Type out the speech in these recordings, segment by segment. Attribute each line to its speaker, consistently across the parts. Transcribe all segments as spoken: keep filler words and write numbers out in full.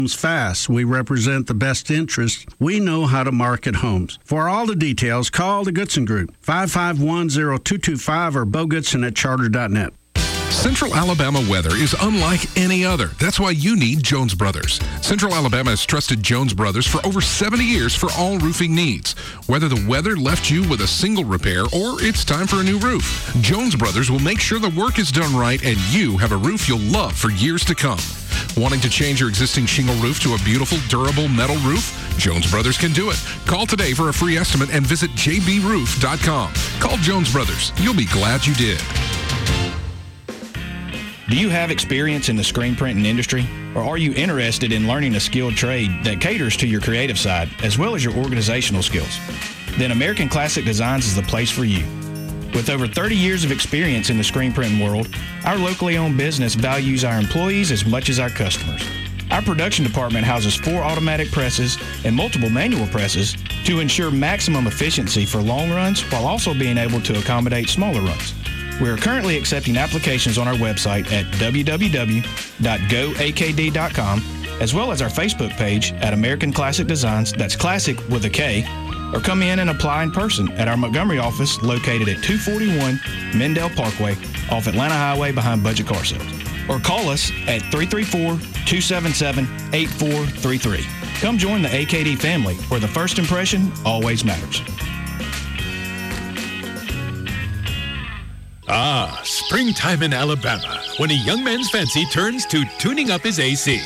Speaker 1: Fast. We represent the best interests. We know how to market homes. For all the details, call the Goodson Group, five five one, zero two two five or bo goodson at charter dot net.
Speaker 2: Central Alabama weather is unlike any other. That's why you need Jones Brothers. Central Alabama has trusted Jones Brothers for over seventy years for all roofing needs. Whether the weather left you with a single repair or it's time for a new roof, Jones Brothers will make sure the work is done right and you have a roof you'll love for years to come. Wanting to change your existing shingle roof to a beautiful, durable metal roof? Jones Brothers can do it. Call today for a free estimate and visit j b roof dot com. Call Jones Brothers. You'll be glad you did.
Speaker 3: Do you have experience in the screen printing industry? Or are you interested in learning a skilled trade that caters to your creative side as well as your organizational skills? Then American Classic Designs is the place for you. With over thirty years of experience in the screen printing world, our locally owned business values our employees as much as our customers. Our production department houses four automatic presses and multiple manual presses to ensure maximum efficiency for long runs while also being able to accommodate smaller runs. We are currently accepting applications on our website at w w w dot go a k d dot com as well as our Facebook page at American Classic Designs, that's classic with a K, or come in and apply in person at our Montgomery office located at two forty-one Mendell Parkway off Atlanta Highway behind Budget Car Sales. Or call us at three three four, two seven seven, eight four three three. Come join the A K D family where the first impression always matters.
Speaker 4: Ah, springtime in Alabama, when a young man's fancy turns to tuning up his A C.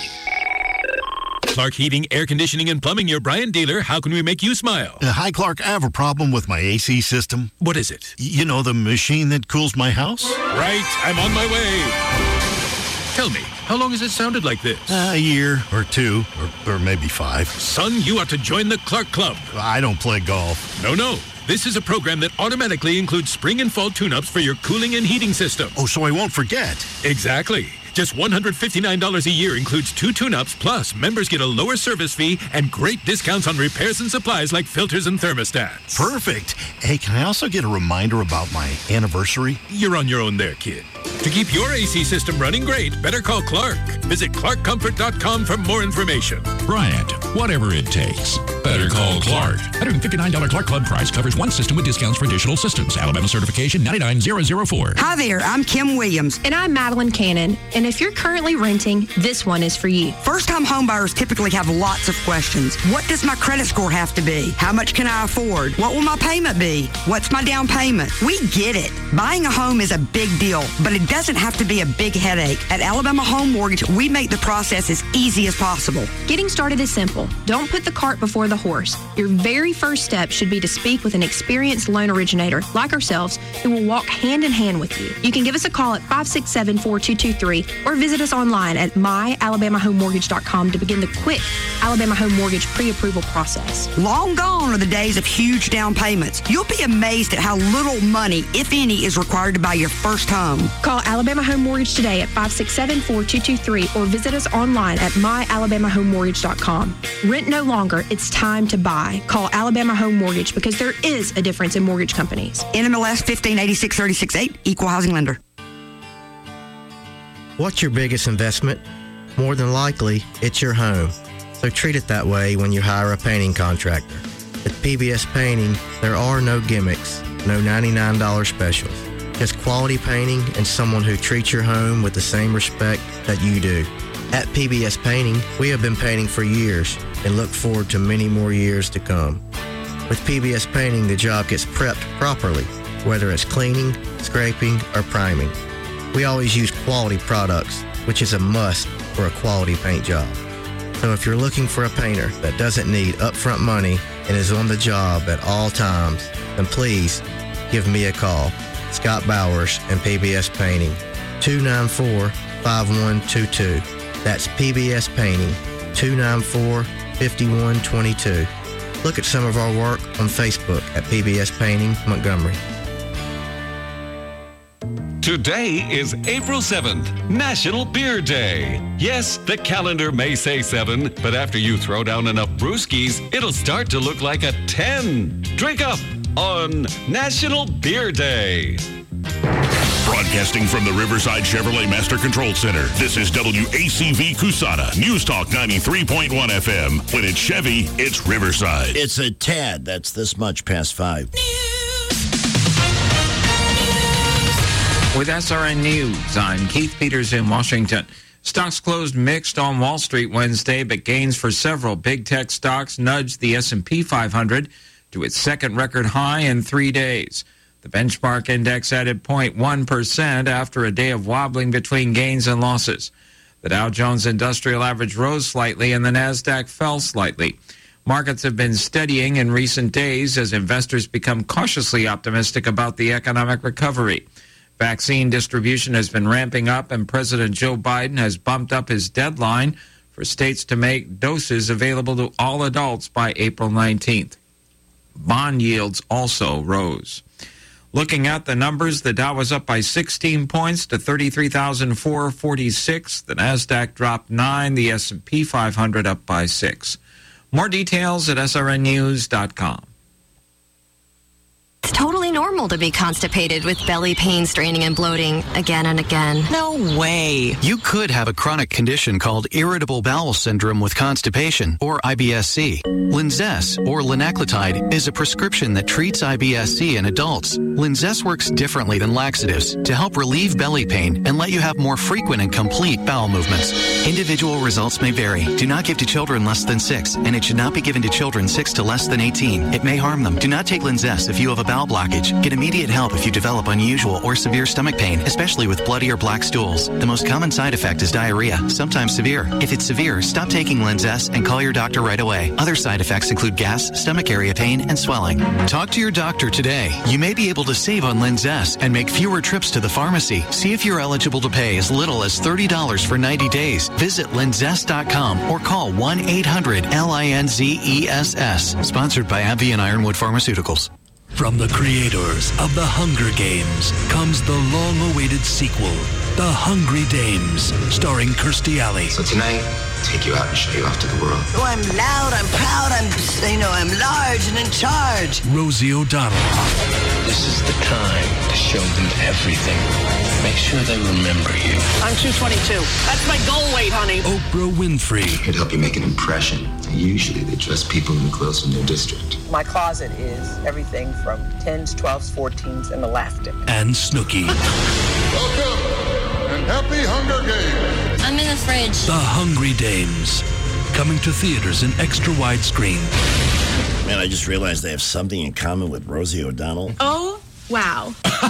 Speaker 4: Clark Heating, Air Conditioning, and Plumbing, your Bryant dealer. How can we make you smile?
Speaker 5: Uh, hi, Clark. I have a problem with my A C system.
Speaker 4: What is it?
Speaker 5: You know, the machine that cools my house?
Speaker 4: Right, I'm on my way. Tell me, how long has it sounded like this?
Speaker 5: Uh, a year or two, or, or maybe five.
Speaker 4: Son, you ought to join the Clark Club.
Speaker 5: I don't play golf.
Speaker 4: No, no. This is a program that automatically includes spring and fall tune-ups for your cooling and heating system.
Speaker 5: Oh, so I won't forget.
Speaker 4: Exactly. Just one hundred fifty-nine dollars a year includes two tune-ups, plus members get a lower service fee and great discounts on repairs and supplies like filters and thermostats.
Speaker 5: Perfect. Hey, can I also get a reminder about my anniversary?
Speaker 4: You're on your own there, kid. To keep your A C system running great, better call Clark. Visit clark comfort dot com for more information.
Speaker 6: Bryant, whatever it takes. Better call Clark. one hundred fifty-nine dollars Clark Club price covers one system with discounts for additional systems. Alabama certification nine nine zero zero four.
Speaker 7: Hi there, I'm Kim Williams.
Speaker 8: And I'm Madeline Cannon. And if you're currently renting, this one is for you.
Speaker 7: First-time homebuyers typically have lots of questions. What does my credit score have to be? How much can I afford? What will my payment be? What's my down payment? We get it. Buying a home is a big deal, but it doesn't have to be a big headache. At Alabama Home Mortgage, we make the process as easy as possible.
Speaker 8: Getting started is simple. Don't put the cart before the horse. Your very first step should be to speak with an experienced loan originator like ourselves who will walk hand in hand with you. You can give us a call at five six seven, four two two three or visit us online at my alabama home mortgage dot com to begin the quick Alabama Home Mortgage pre-approval process.
Speaker 7: Long gone are the days of huge down payments. You'll be amazed at how little money, if any, is required to buy your first home.
Speaker 8: Call Alabama Home Mortgage today at five six seven, four two two three or visit us online at my alabama home mortgage dot com. Rent no longer, it's time to buy. Call Alabama Home Mortgage because there is a difference in mortgage companies.
Speaker 7: N M L S fifteen eighty-six thirty-six eight, Equal Housing Lender.
Speaker 9: What's your biggest investment? More than likely, it's your home. So treat it that way when you hire a painting contractor. At P B S Painting, there are no gimmicks, no ninety-nine dollars specials. Just quality painting and someone who treats your home with the same respect that you do. At P B S Painting, we have been painting for years and look forward to many more years to come. With P B S Painting, the job gets prepped properly, whether it's cleaning, scraping, or priming. We always use quality products, which is a must for a quality paint job. So if you're looking for a painter that doesn't need upfront money and is on the job at all times, then please give me a call. Scott Bowers and P B S Painting, two nine four, five one two two. That's P B S Painting, two nine four, five one two two. Look at some of our work on Facebook at P B S Painting Montgomery.
Speaker 10: Today is April seventh, National Beer Day. Yes, the calendar may say seven, but after you throw down enough brewskis, it'll start to look like a ten. Drink up on National Beer Day.
Speaker 11: Broadcasting from the Riverside Chevrolet Master Control Center, this is W A C V Cusana, News Talk ninety-three point one F M. When it's Chevy, it's Riverside.
Speaker 12: It's a tad. That's this much past five.
Speaker 13: With S R N News, I'm Keith Peters in Washington. Stocks closed mixed on Wall Street Wednesday, but gains for several big tech stocks nudged the S and P five hundred to its second record high in three days. The benchmark index added zero point one percent after a day of wobbling between gains and losses. The Dow Jones Industrial Average rose slightly and the Nasdaq fell slightly. Markets have been steadying in recent days as investors become cautiously optimistic about the economic recovery. Vaccine distribution has been ramping up, and President Joe Biden has bumped up his deadline for states to make doses available to all adults by April nineteenth. Bond yields also rose. Looking at the numbers, the Dow was up by sixteen points to thirty-three thousand four hundred forty-six. The Nasdaq dropped nine. The S and P five hundred up by six. More details at S R N news dot com.
Speaker 14: It's totally normal to be constipated with belly pain, straining, and bloating again and again.
Speaker 15: No way. You could have a chronic condition called irritable bowel syndrome with constipation, or I B S C. Linzess, or linaclotide, is a prescription that treats I B S C in adults. Linzess works differently than laxatives to help relieve belly pain and let you have more frequent and complete bowel movements. Individual results may vary. Do not give to children less than six, and it should not be given to children six to less than eighteen. It may harm them. Do not take Linzess if you have a bowel blockage. Get immediate help if you develop unusual or severe stomach pain, especially with bloody or black stools. The most common side effect is diarrhea, sometimes severe. If it's severe, stop taking Linzess and call your doctor right away. Other side effects include gas, stomach area pain, and swelling. Talk to your doctor today. You may be able to save on Linzess and make fewer trips to the pharmacy. See if you're eligible to pay as little as thirty dollars for ninety days. Visit linzess dot com or call one eight hundred L I N Z E S S. Sponsored by AbbVie and Ironwood Pharmaceuticals.
Speaker 16: From the creators of The Hunger Games comes the long-awaited sequel, The Hungry Dames, starring Kirstie Alley.
Speaker 17: So tonight, take you out and show you off to the world.
Speaker 18: Oh, I'm loud, I'm proud, I'm, you know, I'm large and in charge.
Speaker 16: Rosie O'Donnell.
Speaker 17: This is the time to show them everything. Make sure they remember you.
Speaker 18: I'm two twenty-two. That's my goal weight, honey.
Speaker 16: Oprah Winfrey.
Speaker 17: It'd help you make an impression. Usually they trust people in the clothes from their district.
Speaker 19: My closet is everything from tens, twelves, fourteens, and elastic.
Speaker 16: And Snooki.
Speaker 20: Welcome and happy Hunger Games.
Speaker 14: I'm in the fridge.
Speaker 16: The Hungry Dames. Coming to theaters in extra widescreen.
Speaker 12: Man, I just realized they have something in common with Rosie O'Donnell.
Speaker 8: Oh, wow.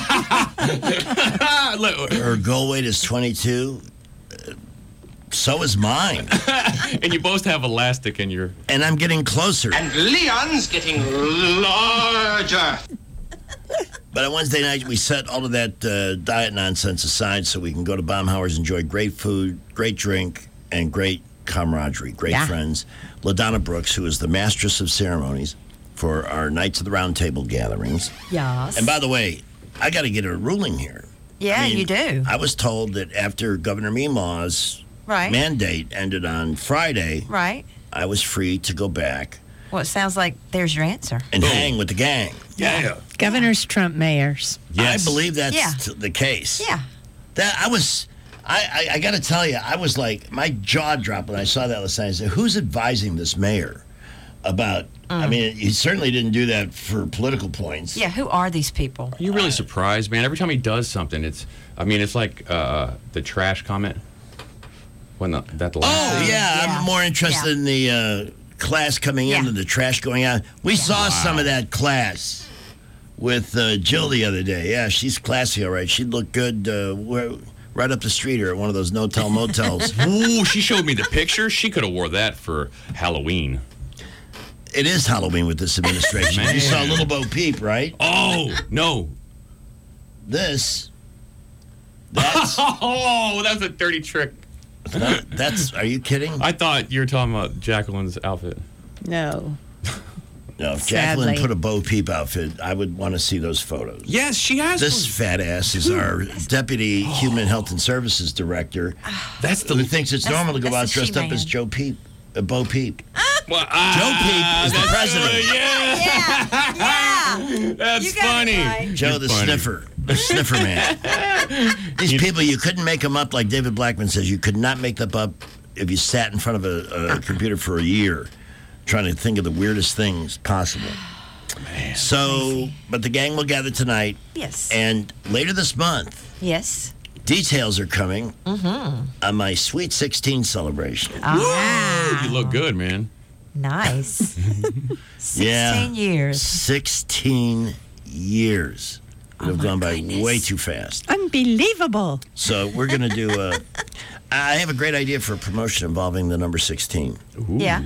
Speaker 12: Her goal weight is twenty-two. Uh, so is mine.
Speaker 21: And you both have elastic in your...
Speaker 12: And I'm getting closer.
Speaker 22: And Leon's getting larger.
Speaker 12: But on Wednesday night, we set all of that uh, diet nonsense aside so we can go to Baumhauer's, enjoy great food, great drink, and great camaraderie, great yeah. friends. LaDonna Brooks, who is the mistress of ceremonies for our Knights of the Round Table gatherings.
Speaker 23: Yes.
Speaker 12: And by the way, I got to get a ruling here.
Speaker 23: Yeah,
Speaker 12: I mean,
Speaker 23: you do.
Speaker 12: I was told that after Governor Meemaw's
Speaker 23: right.
Speaker 12: mandate ended on Friday,
Speaker 23: right.
Speaker 12: I was free to go back.
Speaker 23: Well, it sounds like there's your answer.
Speaker 12: And Boom. hang with the gang.
Speaker 23: Yeah.
Speaker 12: yeah.
Speaker 24: Governors Trump mayors.
Speaker 12: Yes. I believe that's
Speaker 23: yeah.
Speaker 12: t- the case.
Speaker 23: Yeah.
Speaker 12: That I was, I, I, I got to tell you, I was like, my jaw dropped when I saw that last night. I said, who's advising this mayor about, mm. I mean, he certainly didn't do that for political points.
Speaker 23: Yeah, who are these people?
Speaker 21: Are you really surprised, man? Every time he does something, it's, I mean, it's like uh, the trash comment. When the, that last
Speaker 12: Oh, yeah, yeah. I'm more interested yeah. in the uh, class coming yeah. in than the trash going out. We yeah. saw wow. some of that class with uh, Jill the other day. Yeah, she's classy, all right. She'd look good uh, where, right up the street here at one of those no-tell motels.
Speaker 21: Ooh, she showed me the picture. She could have wore that for Halloween.
Speaker 12: It is Halloween with this administration. You saw Little Bo Peep, right?
Speaker 21: Oh, no.
Speaker 12: This, that's...
Speaker 21: Oh, that's a dirty trick.
Speaker 12: That, that's, are you kidding?
Speaker 21: I thought you were talking about Jacqueline's outfit.
Speaker 24: No.
Speaker 12: No, if Sadly. Jacqueline put a Bo Peep outfit, I would want to see those photos.
Speaker 21: Yes, she has.
Speaker 12: This one. Fat ass is our Deputy oh. Human Health and Services Director.
Speaker 21: That's the
Speaker 12: who thinks it's normal to go out dressed up as Joe Peep, uh, Bo Peep.
Speaker 21: Well,
Speaker 12: Joe
Speaker 21: ah,
Speaker 12: Peep is the president.
Speaker 21: Uh, yeah.
Speaker 23: Yeah.
Speaker 21: That's
Speaker 23: You got it
Speaker 21: funny.
Speaker 23: right.
Speaker 12: Joe
Speaker 21: You're
Speaker 12: the
Speaker 21: funny.
Speaker 12: sniffer. The sniffer man. These people, you couldn't make them up, like David Blackman says. You could not make them up if you sat in front of a, a computer for a year trying to think of the weirdest things possible.
Speaker 21: Man.
Speaker 12: So, but the gang will gather tonight.
Speaker 23: Yes.
Speaker 12: And later this month,
Speaker 23: Yes.
Speaker 12: details are coming
Speaker 23: Mm-hmm.
Speaker 12: on my Sweet sixteen celebration.
Speaker 23: Ah,
Speaker 21: You look good, man.
Speaker 23: nice. Sixteen
Speaker 12: Yeah.
Speaker 23: years.
Speaker 12: sixteen years. It have gone by way too fast.
Speaker 24: Unbelievable.
Speaker 12: So we're going to do a... I have a great idea for a promotion involving the number sixteen.
Speaker 21: Ooh.
Speaker 23: Yeah.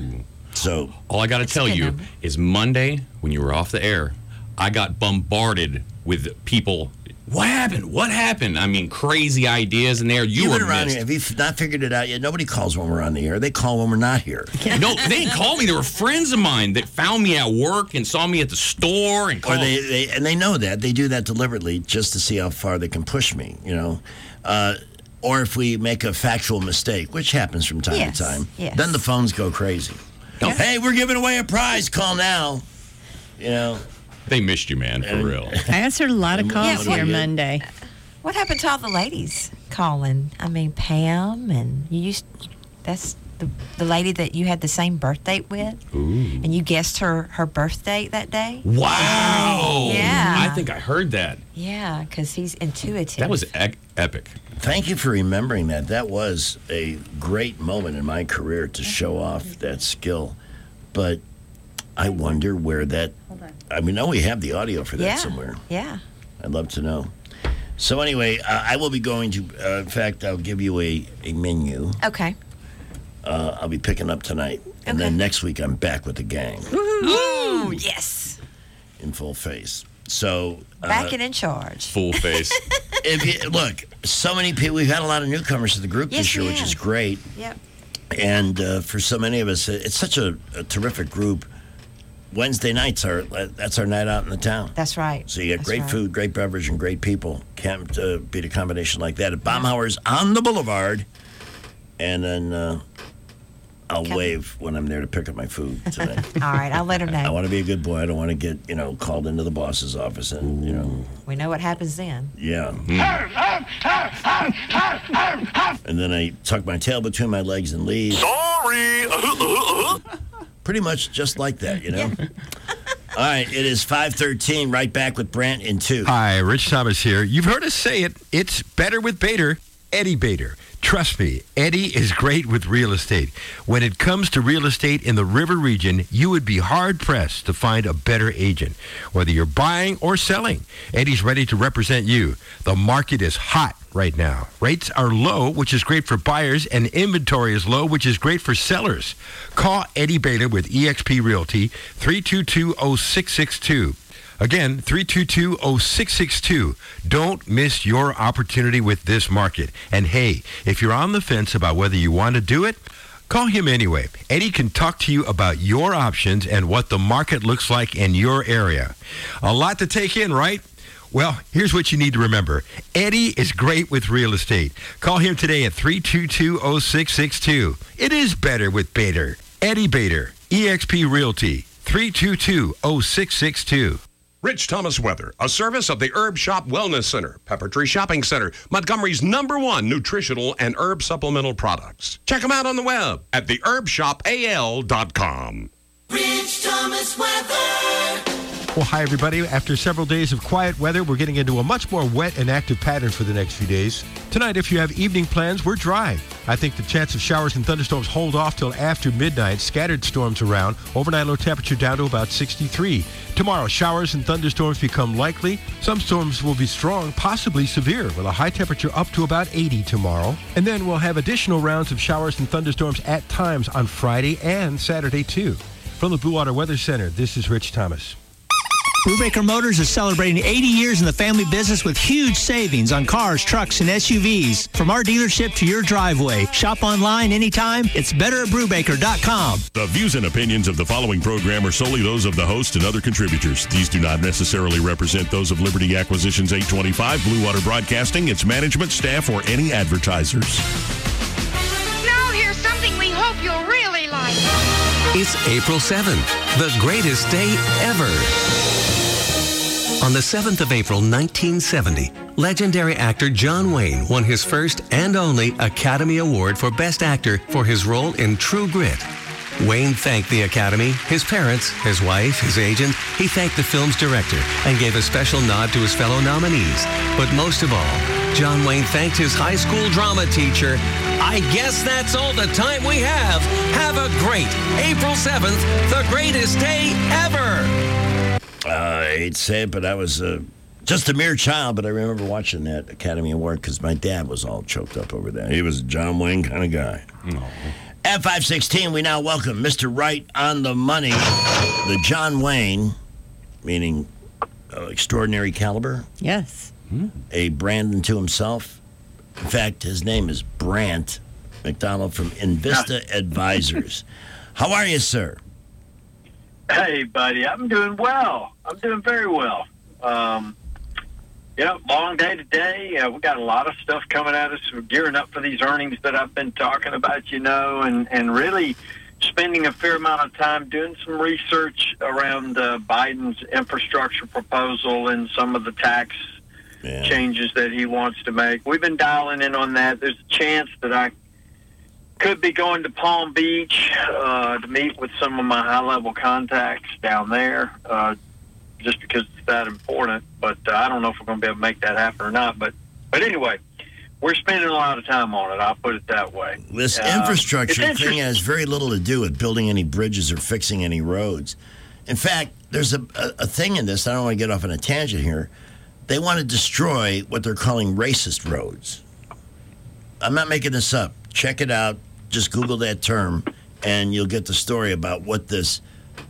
Speaker 12: So
Speaker 21: All I got to tell
Speaker 23: good
Speaker 21: you
Speaker 23: number.
Speaker 21: is Monday, when you were off the air, I got bombarded with people. What happened? What happened? I mean, crazy ideas in there. You
Speaker 12: you've
Speaker 21: were
Speaker 12: been around
Speaker 21: missed.
Speaker 12: here. Have you f- not figured it out yet? Nobody calls when we're on the air. They call when we're not here.
Speaker 21: No, they didn't call me. There were friends of mine that found me at work and saw me at the store and
Speaker 12: Or
Speaker 21: called.
Speaker 12: they, they and they know that. They do that deliberately just to see how far they can push me, you know. Uh, or if we make a factual mistake, which happens from time
Speaker 23: Yes,
Speaker 12: to time,
Speaker 23: yes.
Speaker 12: then the phones go crazy.
Speaker 21: No.
Speaker 12: Hey, we're giving away a prize. Call now. You know.
Speaker 21: They missed you, man, for
Speaker 12: And-
Speaker 21: real.
Speaker 24: I answered a lot of
Speaker 12: Yeah,
Speaker 24: calls
Speaker 12: what-
Speaker 24: here Monday.
Speaker 23: What happened to all the ladies calling? I mean, Pam and you used. That's the the lady that you had the same birth date with,
Speaker 21: Ooh.
Speaker 23: and you guessed her her birth date that day.
Speaker 21: Wow.
Speaker 23: Yeah.
Speaker 21: I think I heard that.
Speaker 23: Yeah, because he's intuitive.
Speaker 21: That was ec- epic.
Speaker 12: Thank you for remembering that. That was a great moment in my career to show off that skill. But I wonder where that. I mean, I know we have the audio for that
Speaker 23: yeah.
Speaker 12: somewhere.
Speaker 23: Yeah.
Speaker 12: I'd love to know. So anyway, uh, I will be going to. Uh, in fact, I'll give you a, a menu.
Speaker 23: Okay.
Speaker 12: Uh, I'll be picking up tonight, and then next week I'm back with the gang
Speaker 23: Ooh, yes.
Speaker 12: in full face. So uh,
Speaker 23: Back and in charge.
Speaker 21: Full face.
Speaker 12: if you look, so many people. We've had a lot of newcomers to the group
Speaker 23: Yes,
Speaker 12: this year,
Speaker 23: we
Speaker 12: which is
Speaker 23: have.
Speaker 12: great.
Speaker 23: Yep.
Speaker 12: And uh, for so many of us, it's such a, a terrific group. Wednesday nights are that's our night out in the town.
Speaker 23: That's right.
Speaker 12: So you get
Speaker 23: That's
Speaker 12: great
Speaker 23: right.
Speaker 12: food, great beverage, and great people. Can't uh, beat a combination like that at Baumhauer's on the Boulevard. And then uh, I'll
Speaker 23: Okay.
Speaker 12: wave when I'm there to pick up my food tonight.
Speaker 23: All right, I'll let her
Speaker 12: I
Speaker 23: know.
Speaker 12: want to be a good boy. I don't want to get you know called into the boss's office and you know
Speaker 23: We know what happens then.
Speaker 12: yeah. And then I tuck my tail between my legs and leave.
Speaker 20: Sorry.
Speaker 12: Pretty much just like that, you know. All right, it is five thirteen. Right back with Brant in two.
Speaker 1: Hi, Rich Thomas here. You've heard us say it. It's better with Bader. Eddie Bader. Trust me, Eddie is great with real estate. When it comes to real estate in the River region, you would be hard-pressed to find a better agent. Whether you're buying or selling, Eddie's ready to represent you. The market is hot right now. Rates are low, which is great for buyers, and inventory is low, which is great for sellers. Call Eddie Bader with E X P Realty, three two two, oh six six two. Again, three two two, oh six six two. Don't miss your opportunity with this market. And hey, if you're on the fence about whether you want to do it, call him anyway. Eddie can talk to you about your options and what the market looks like in your area. A lot to take in, right? Well, here's what you need to remember. Eddie is great with real estate. Call him today at three two two, oh six six two. It is better with Bader. Eddie Bader, E X P Realty, three two two, oh six six two.
Speaker 2: Rich Thomas Weather, a service of the Herb Shop Wellness Center, Pepper Tree Shopping Center, Montgomery's number one nutritional and herb supplemental products. Check them out on the web at the herb shop a l dot com.
Speaker 3: Rich Thomas Weather.
Speaker 1: Well, hi, everybody. After several days of quiet weather, we're getting into a much more wet and active pattern for the next few days. Tonight, if you have evening plans, we're dry. I think the chance of showers and thunderstorms hold off till after midnight. Scattered storms around. Overnight low temperature down to about sixty-three. Tomorrow, showers and thunderstorms become likely. Some storms will be strong, possibly severe, with a high temperature up to about eighty tomorrow. And then we'll have additional rounds of showers and thunderstorms at times on Friday and Saturday, too. From the Blue Water Weather Center, this is Rich Thomas.
Speaker 5: Brubaker Motors is celebrating eighty years in the family business with huge savings on cars, trucks, and S U Vs. From our dealership to your driveway. Shop online anytime. It's better at brubaker dot com.
Speaker 11: The views and opinions of the following program are solely those of the host and other contributors. These do not necessarily represent those of Liberty Acquisitions eight twenty-five, Blue Water Broadcasting, its management, staff, or any advertisers.
Speaker 3: Now here's something we hope you'll really like.
Speaker 4: It's April seventh, the greatest day ever. On the seventh of April, nineteen seventy, legendary actor John Wayne won his first and only Academy Award for Best Actor for his role in True Grit. Wayne thanked the Academy, his parents, his wife, his agent. He thanked the film's director and gave a special nod to his fellow nominees. But most of all, John Wayne thanked his high school drama teacher. I guess that's all the time we have. Have a great April seventh, the greatest day ever.
Speaker 12: Uh, I hate to say it, but I was uh, just a mere child, but I remember watching that Academy Award because my dad was all choked up over that. He was a John Wayne kind of guy.
Speaker 21: No.
Speaker 12: At five sixteen, we now welcome Mister Right on the Money, the John Wayne, meaning uh, extraordinary caliber.
Speaker 24: Yes.
Speaker 12: A brand unto himself. In fact, his name is Brant McDonald from Invista Advisors. How are you, sir?
Speaker 6: Hey, buddy. I'm doing well. I'm doing very well. Um, you know, long day today. Uh, we got a lot of stuff coming at us. We're gearing up for these earnings that I've been talking about, you know, and, and really spending a fair amount of time doing some research around uh, Biden's infrastructure proposal and some of the tax
Speaker 12: yeah.
Speaker 6: changes that he wants to make. We've been dialing in on that. There's a chance that I could be going to Palm Beach uh, to meet with some of my high-level contacts down there, uh, just because it's that important. But uh, I don't know if we're going to be able to make that happen or not. But but anyway, we're spending a lot of time on it. I'll put it that way.
Speaker 12: This
Speaker 6: Uh,
Speaker 12: infrastructure
Speaker 6: it's
Speaker 12: thing has very little to do with building any bridges or fixing any roads. In fact, there's a, a, a thing in this. I don't want to get off on a tangent here. They want to destroy what they're calling racist roads. I'm not making this up. Check it out. Just Google that term, and you'll get the story about what this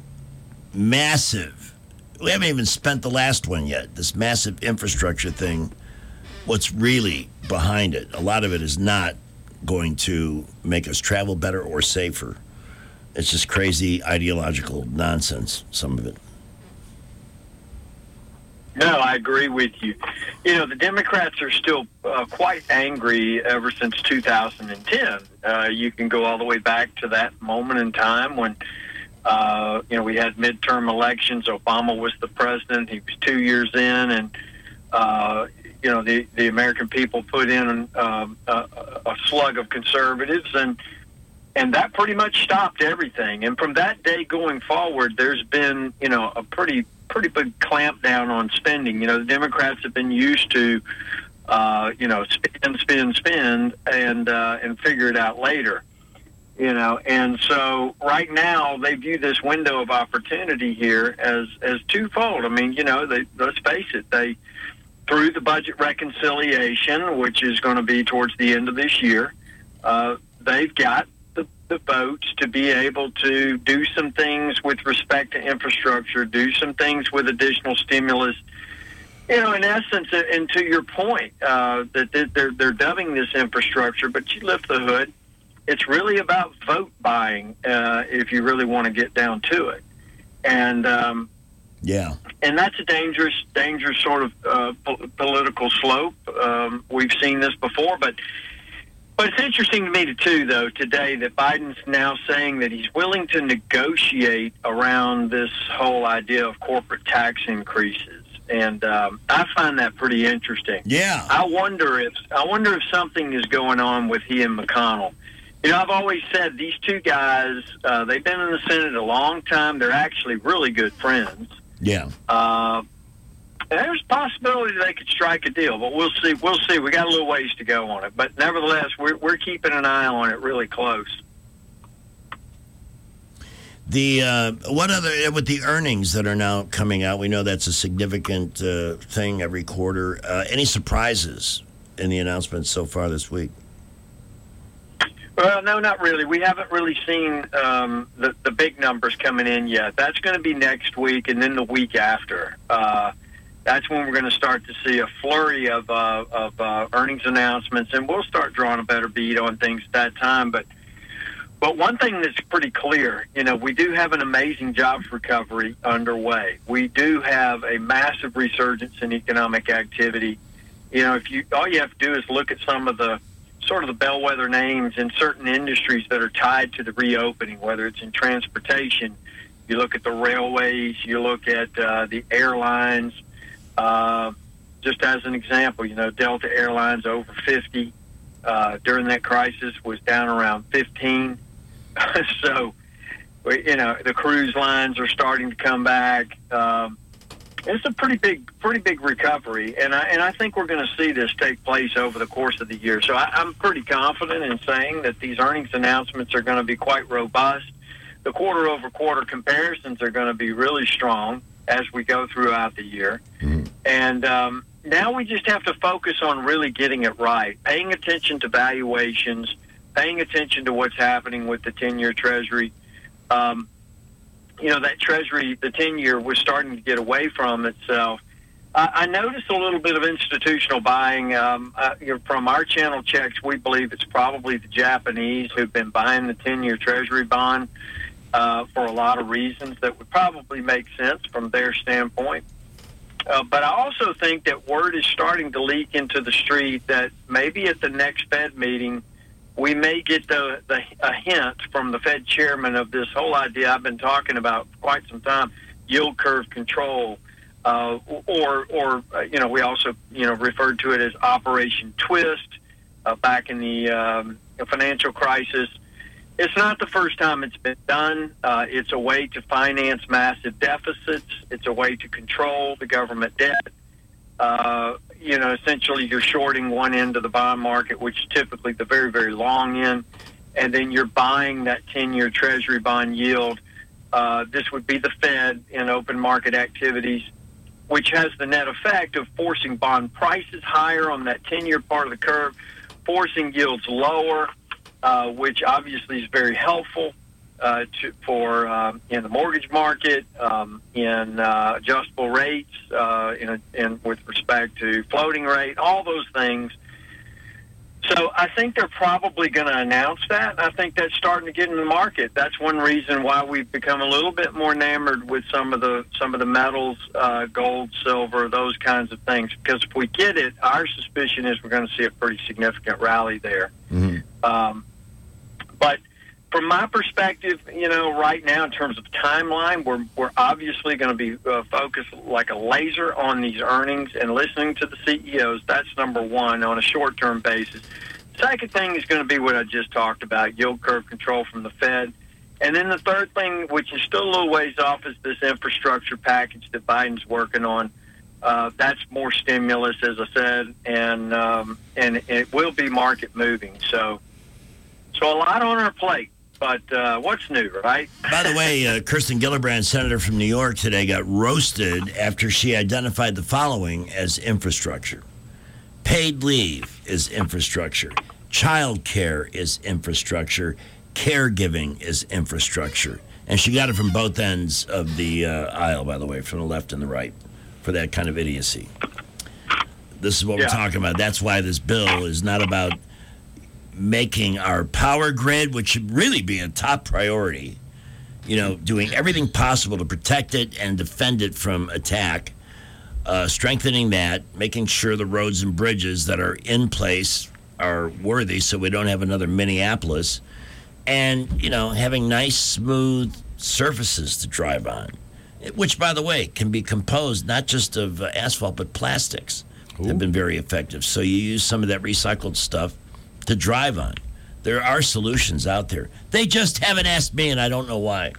Speaker 12: massive, we haven't even spent the last one yet, this massive infrastructure thing, what's really behind it. A lot of it is not going to make us travel better or safer. It's just crazy ideological nonsense, some of it.
Speaker 6: No, I agree with you. You know, the Democrats are still uh, quite angry ever since two thousand ten. Uh, you can go all the way back to that moment in time when, uh, you know, we had midterm elections. Obama was the president. He was two years in, and, uh, you know, the, the American people put in um, a, a slug of conservatives, and and that pretty much stopped everything. And from that day going forward, there's been, you know, a pretty pretty big clamp down on spending. You know, the Democrats have been used to, uh, you know, spend, spend, spend, and uh, and figure it out later. You know, and so right now they view this window of opportunity here as as twofold. I mean, you know, they, let's face it, they through the budget reconciliation, which is going to be towards the end of this year, uh, they've got the, the votes to be able to do some things with respect to infrastructure, do some things with additional stimulus. You know, in essence, and to your point, uh, that they're they're dubbing this infrastructure, but you lift the hood, it's really about vote buying, uh, if you really want to get down to it. And um,
Speaker 12: yeah,
Speaker 6: and that's a dangerous, dangerous sort of uh, po- political slope. Um, we've seen this before, but but it's interesting to me too, though, today that Biden's now saying that he's willing to negotiate around this whole idea of corporate tax increases. And um, I find that pretty interesting.
Speaker 12: Yeah,
Speaker 6: I wonder if I wonder if something is going on with he and McConnell. You know, I've always said these two guys, uh, they've been in the Senate a long time. They're actually really good friends.
Speaker 12: Yeah.
Speaker 6: Uh, there's a possibility they could strike a deal, but we'll see. We'll see. We got a little ways to go on it. But nevertheless, we're, we're keeping an eye on it really close.
Speaker 12: The uh, what other with the earnings that are now coming out? We know that's a significant uh, thing every quarter. Uh, any surprises in the announcements so far this week?
Speaker 6: Well, no, not really. We haven't really seen um, the the big numbers coming in yet. That's going to be next week, and then the week after. Uh, that's when we're going to start to see a flurry of uh, of uh, earnings announcements, and we'll start drawing a better beat on things at that time. But but one thing that's pretty clear, you know, we do have an amazing jobs recovery underway. We do have a massive resurgence in economic activity. You know, if you all you have to do is look at some of the sort of the bellwether names in certain industries that are tied to the reopening, whether it's in transportation. You look at the railways, you look at uh, the airlines. Uh, just as an example, you know, Delta Airlines over fifty uh, during that crisis was down around fifteen. So, you know, the cruise lines are starting to come back. Um, it's a pretty big, pretty big recovery, and I and I think we're going to see this take place over the course of the year. So I, I'm pretty confident in saying that these earnings announcements are going to be quite robust. The quarter-over-quarter comparisons are going to be really strong as we go throughout the year. Mm-hmm. And um, now we just have to focus on really getting it right, paying attention to valuations, paying attention to what's happening with the ten-year Treasury. Um, you know, that Treasury, the ten-year, was starting to get away from itself. I, I noticed a little bit of institutional buying. Um, uh, you know, from our channel checks, we believe it's probably the Japanese who've been buying the ten-year Treasury bond uh, for a lot of reasons that would probably make sense from their standpoint. Uh, but I also think that word is starting to leak into the street that maybe at the next Fed meeting, we may get the, the a hint from the Fed chairman of this whole idea I've been talking about for quite some time, yield curve control, uh, or or uh, you know we also you know referred to it as Operation Twist uh, back in the um, financial crisis. It's not the first time it's been done. Uh, it's a way to finance massive deficits. It's a way to control the government debt. Uh, you know, essentially you're shorting one end of the bond market, which is typically the very, very long end, and then you're buying that ten-year Treasury bond yield. Uh, this would be the Fed in open market activities, which has the net effect of forcing bond prices higher on that ten-year part of the curve, forcing yields lower, uh, which obviously is very helpful uh, to, for um, in the mortgage market, um, in uh, adjustable rates, uh, in, a, in with respect to floating rate, all those things. So I think they're probably going to announce that. I think that's starting to get in the market. That's one reason why we've become a little bit more enamored with some of the some of the metals, uh, gold, silver, those kinds of things. Because if we get it, our suspicion is we're going to see a pretty significant rally there. Mm-hmm. Um, but from my perspective, you know, right now in terms of timeline, we're we're obviously going to be uh, focused like a laser on these earnings and listening to the C E Os. That's number one on a short-term basis. Second thing is going to be what I just talked about, yield curve control from the Fed. And then the third thing, which is still a little ways off, is this infrastructure package that Biden's working on. Uh, that's more stimulus, as I said, and um, and it will be market moving. So, so a lot on our plate. But uh, what's new, right?
Speaker 12: By the way, uh, Kirsten Gillibrand, senator from New York today, got roasted after she identified the following as infrastructure. Paid leave is infrastructure. Child care is infrastructure. Caregiving is infrastructure. And she got it from both ends of the uh, aisle, by the way, from the left and the right, for that kind of idiocy. This is what yeah. we're talking about. That's why this bill is not about making our power grid, which should really be a top priority, you know, doing everything possible to protect it and defend it from attack, uh, strengthening that, making sure the roads and bridges that are in place are worthy so we don't have another Minneapolis, and, you know, having nice, smooth surfaces to drive on, which, by the way, can be composed not just of uh, asphalt, but plastics. Ooh. Have been very effective. So you use some of that recycled stuff to drive on. There are solutions out there. They just haven't asked me, and I don't know why.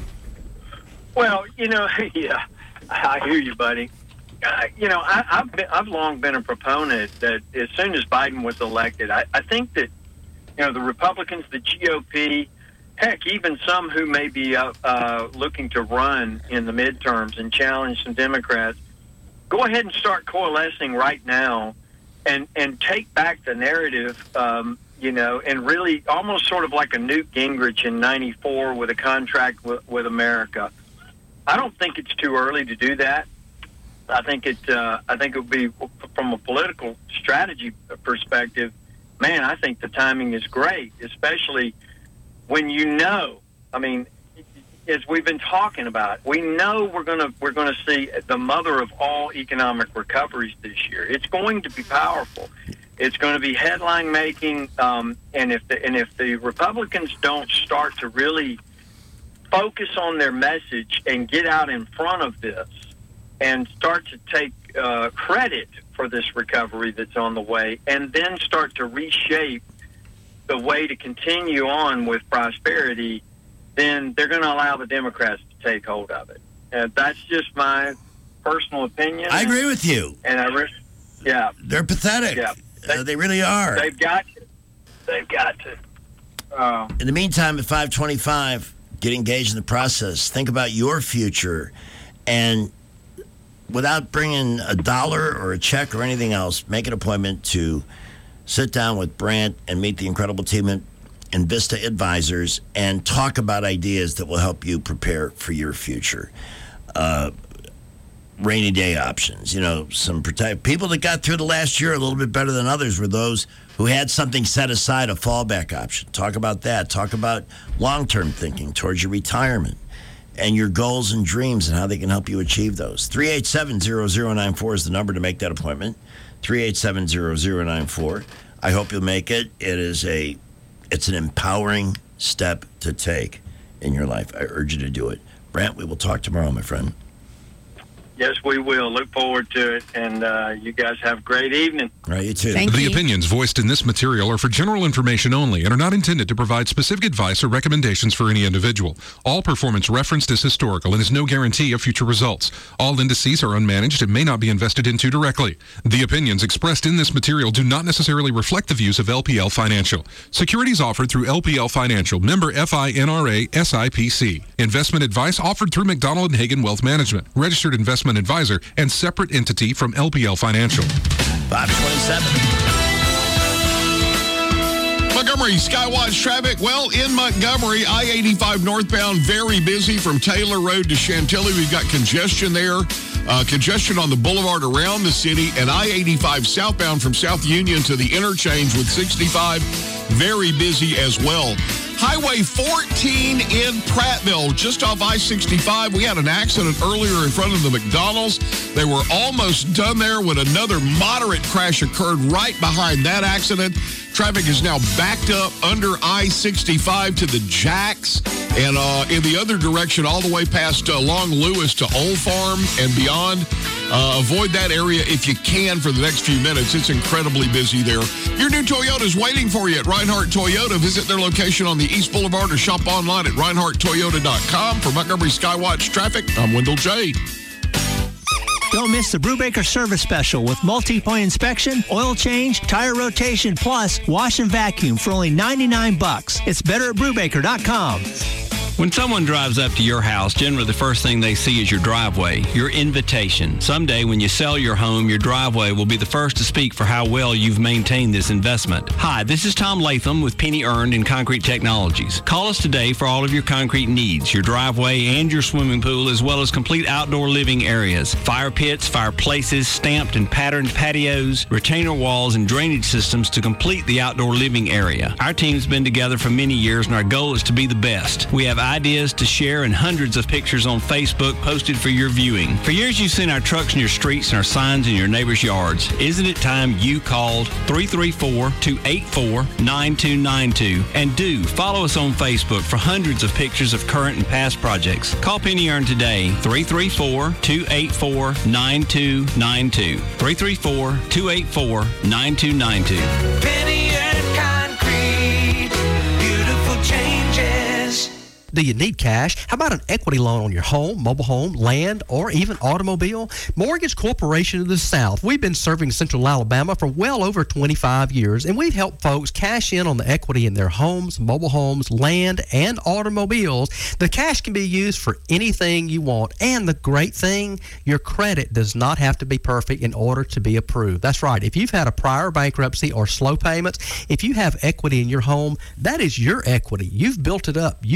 Speaker 6: Well, you know, yeah, I hear you, buddy. Uh, you know, I, I've been, I've long been a proponent that as soon as Biden was elected, I, I think that, you know, the Republicans, the G O P, heck, even some who may be uh, uh, looking to run in the midterms and challenge some Democrats, go ahead and start coalescing right now and and take back the narrative, um, you know, and really almost sort of like a Newt Gingrich in ninety-four with a contract w- with America. I don't think it's too early to do that. I think it. Uh, I think it would be, from a political strategy perspective, man, I think the timing is great, especially when you know, I mean, as we've been talking about, we know we're gonna we're gonna see the mother of all economic recoveries this year. It's going to be powerful. It's going to be headline making, um, and if the and if the Republicans don't start to really focus on their message and get out in front of this and start to take uh, credit for this recovery that's on the way, and then start to reshape the way to continue on with prosperity, then they're going to allow the Democrats to take hold of it. And that's just my personal opinion.
Speaker 12: I agree with you.
Speaker 6: And I, re- yeah,
Speaker 12: they're pathetic.
Speaker 6: Yeah.
Speaker 12: They, uh, they really are.
Speaker 6: They've got to. They've got to. Uh,
Speaker 12: in the meantime, at five twenty-five, get engaged in the process. Think about your future. And without bringing a dollar or a check or anything else, make an appointment to sit down with Brant and meet the incredible team at Invista Advisors and talk about ideas that will help you prepare for your future. Uh, rainy day options, you know, some protect people that got through the last year a little bit better than others were those who had something set aside, a fallback option. Talk about that. Talk about long-term thinking towards your retirement and your goals and dreams and how they can help you achieve those. three eight seven, zero zero nine four is the number to make that appointment. three eight seven, zero zero nine four. I hope you'll make it. It is a, it's an empowering step to take in your life. I urge you to do it. Brant, we will talk tomorrow, my friend.
Speaker 6: Yes, we will. Look forward to it. And uh, you guys have a great evening.
Speaker 12: Right, you too.
Speaker 7: the opinions voiced in this material are for general information only and are not intended to provide specific advice or recommendations for any individual. All performance referenced is historical and is no guarantee of future results. All indices are unmanaged and may not be invested into directly. The opinions expressed in this material do not necessarily reflect the views of L P L Financial. Securities offered through L P L Financial, member FINRA S I P C. Investment advice offered through McDonald and Hagen Wealth Management, registered investment advisor and separate entity from L P L Financial.
Speaker 12: five twenty-seven.
Speaker 11: Montgomery Skywatch traffic. Well, in Montgomery, I eighty-five northbound, very busy from Taylor Road to Chantilly. We've got congestion there. Uh, congestion on the boulevard around the city, and I eighty-five southbound from South Union to the interchange with sixty-five, very busy as well. Highway fourteen in Prattville, just off I sixty-five. We had an accident earlier in front of the McDonald's. They were almost done there when another moderate crash occurred right behind that accident. Traffic is now backed up under I sixty-five to the Jacks, and uh, in the other direction all the way past uh, Long Lewis to Old Farm and beyond. Uh, avoid that area if you can for the next few minutes. It's incredibly busy there. Your new Toyota is waiting for you at Reinhardt Toyota. Visit their location on the East Boulevard or shop online at reinhardt toyota dot com. For Montgomery Skywatch Traffic, I'm Wendell J.
Speaker 5: Don't miss the Brubaker service special with multi-point inspection, oil change, tire rotation, plus wash and vacuum for only ninety-nine bucks. It's better at brubaker dot com.
Speaker 9: When someone drives up to your house, generally the first thing they see is your driveway, your invitation. Someday when you sell your home, your driveway will be the first to speak for how well you've maintained this investment. Hi, this is Tom Latham with Penny Earned and Concrete Technologies. Call us today for all of your concrete needs, your driveway and your swimming pool, as well as complete outdoor living areas, fire pits, fireplaces, stamped and patterned patios, retainer walls, and drainage systems to complete the outdoor living area. Our team's been together for many years, and our goal is to be the best. We have ideas to share and hundreds of pictures on Facebook posted for your viewing. For years you've seen our trucks in your streets and our signs in your neighbors' yards. Isn't it time you called three three four, two eight four, nine two nine two? And do follow us on Facebook for hundreds of pictures of current and past projects. Call Penny Earned today, three three four, two eight four, nine two nine two. three three four, two eight four, nine two nine two.
Speaker 3: Penny Earned Concrete, beautiful changes.
Speaker 10: Do you need cash? How about an equity loan on your home, mobile home, land, or even automobile? Mortgage Corporation of the South. We've been serving Central Alabama for well over twenty-five years, and we've helped folks cash in on the equity in their homes, mobile homes, land, and automobiles. The cash can be used for anything you want, and the great thing, your credit does not have to be perfect in order to be approved. That's right. If you've had a prior bankruptcy or slow payments, if you have equity in your home, that is your equity. You've built it up. You've paid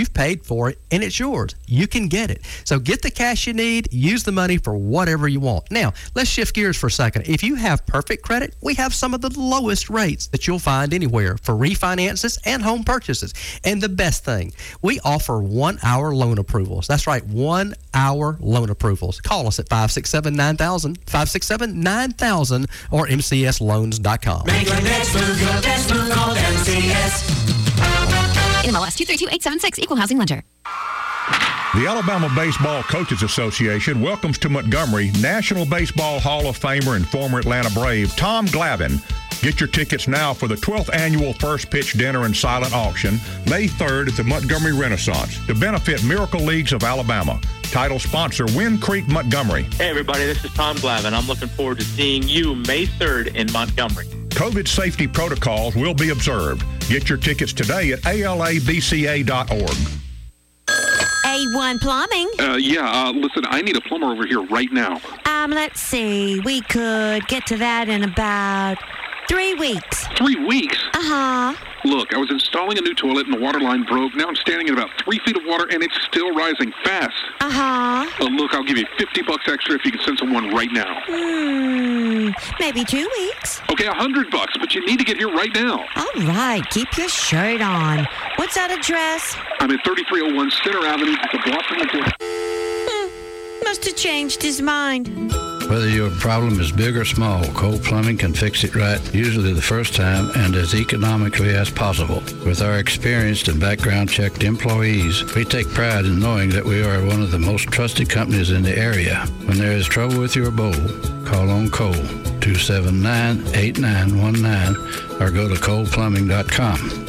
Speaker 10: paid for it, and it's yours. You can get it. So get the cash you need. Use the money for whatever you want. Now, let's shift gears for a second. If you have perfect credit, we have some of the lowest rates that you'll find anywhere for refinances and home purchases. And the best thing, we offer one-hour loan approvals. That's right, one-hour loan approvals. Call us at five six seven, nine thousand, five six seven, nine thousand, or m c s loans dot com.
Speaker 3: Make your next move your best move, call M C S.
Speaker 14: N M L S two three two eight seven six, Equal Housing Lender.
Speaker 13: The Alabama Baseball Coaches Association welcomes to Montgomery National Baseball Hall of Famer and former Atlanta Brave Tom Glavine. Get your tickets now for the twelfth Annual First Pitch Dinner and Silent Auction, May third at the Montgomery Renaissance, to benefit Miracle Leagues of Alabama. Title sponsor, Wind Creek Montgomery.
Speaker 15: Hey, everybody, this is Tom Glavine. I'm looking forward to seeing you May third in Montgomery.
Speaker 13: COVID safety protocols will be observed. Get your tickets today at A L A B C A dot org.
Speaker 17: A one Plumbing.
Speaker 7: Uh, yeah, uh, listen, I need a plumber over here right now.
Speaker 17: Um, let's see. We could get to that in about three weeks.
Speaker 7: Three weeks?
Speaker 17: Uh-huh.
Speaker 7: Look, I was installing a new toilet and the water line broke. Now I'm standing in about three feet of water and it's still rising fast.
Speaker 17: Uh-huh.
Speaker 7: Uh, look, I'll give you fifty bucks extra if you can send someone right now.
Speaker 17: Hmm, maybe two weeks.
Speaker 7: Okay, a hundred bucks, but you need to get here right now.
Speaker 17: All right, keep your shirt on. What's that address?
Speaker 7: I'm at thirty-three oh one Center Avenue. It's a block from the door.
Speaker 17: Hmm, must have changed his mind.
Speaker 18: Whether your problem is big or small, Cole Plumbing can fix it right, usually the first time and as economically as possible. With our experienced and background-checked employees, we take pride in knowing that we are one of the most trusted companies in the area. When there is trouble with your bowl, call on Cole, two seven nine, eight nine one nine, or go to cole plumbing dot com.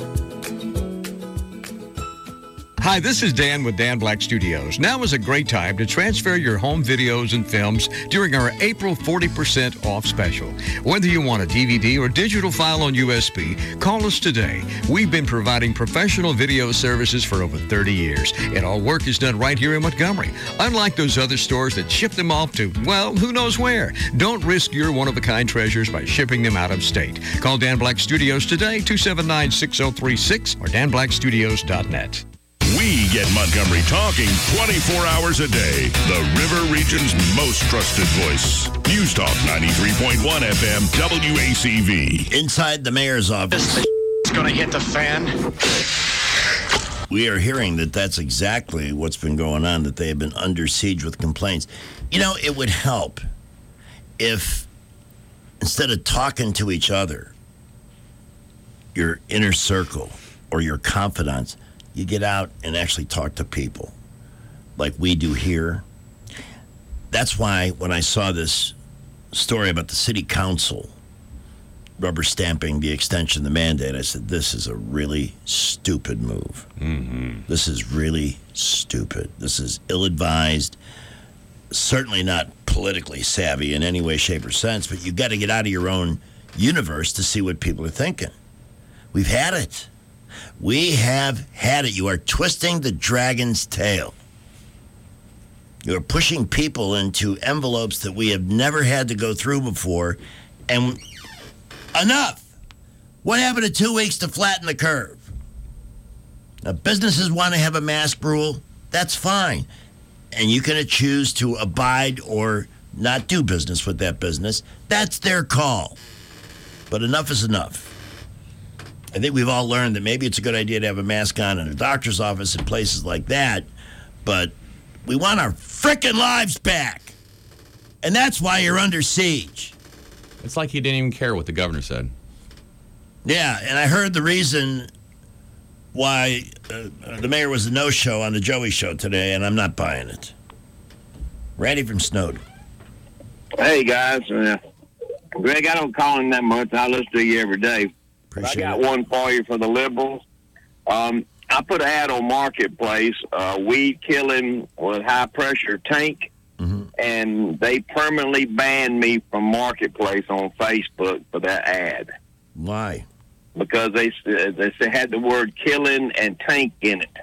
Speaker 25: Hi, this is Dan with Dan Black Studios. Now is a great time to transfer your home videos and films during our April forty percent off special. Whether you want a D V D or digital file on U S B, call us today. We've been providing professional video services for over thirty years, and all work is done right here in Montgomery. Unlike those other stores that ship them off to, well, who knows where. Don't risk your one-of-a-kind treasures by shipping them out of state. Call Dan Black Studios today, two seven nine, six oh three six, or dan black studios dot net.
Speaker 26: We get Montgomery talking twenty-four hours a day. The River Region's most trusted voice. News Talk ninety-three point one F M W A C V.
Speaker 12: Inside the mayor's office.
Speaker 22: It's going to hit the fan.
Speaker 12: We are hearing that that's exactly what's been going on, that they have been under siege with complaints. You know, it would help if instead of talking to each other, your inner circle or your confidants, you get out and actually talk to people like we do here. That's why when I saw this story about the city council rubber stamping the extension of the mandate, I said, this is a really stupid move.
Speaker 21: Mm-hmm.
Speaker 12: This is really stupid. This is ill-advised, certainly not politically savvy in any way, shape, or sense, but you've got to get out of your own universe to see what people are thinking. We've had it. We have had it. You are twisting the dragon's tail. You are pushing people into envelopes that we have never had to go through before. And enough. What happened to two weeks to flatten the curve? Now, businesses want to have a mask rule. That's fine. And you can choose to abide or not do business with that business. That's their call. But enough is enough. I think we've all learned that maybe it's a good idea to have a mask on in a doctor's office and places like that, but we want our frickin' lives back. And that's why you're under siege.
Speaker 21: It's like he didn't even care what the governor said.
Speaker 12: Yeah, and I heard the reason why uh, the mayor was a no-show on the Joey Show today, and I'm not buying it. Randy from Snowden.
Speaker 27: Hey, guys. Uh, Greg, I don't call him that much. I listen to you every day.
Speaker 12: Appreciate
Speaker 27: I got
Speaker 12: it.
Speaker 27: one for you for the liberals. Um, I put an ad on Marketplace, uh, weed killing with high pressure tank,
Speaker 12: mm-hmm.
Speaker 27: and they permanently banned me from Marketplace on Facebook for that ad.
Speaker 12: Why?
Speaker 27: Because they they had the word killing and tank in it.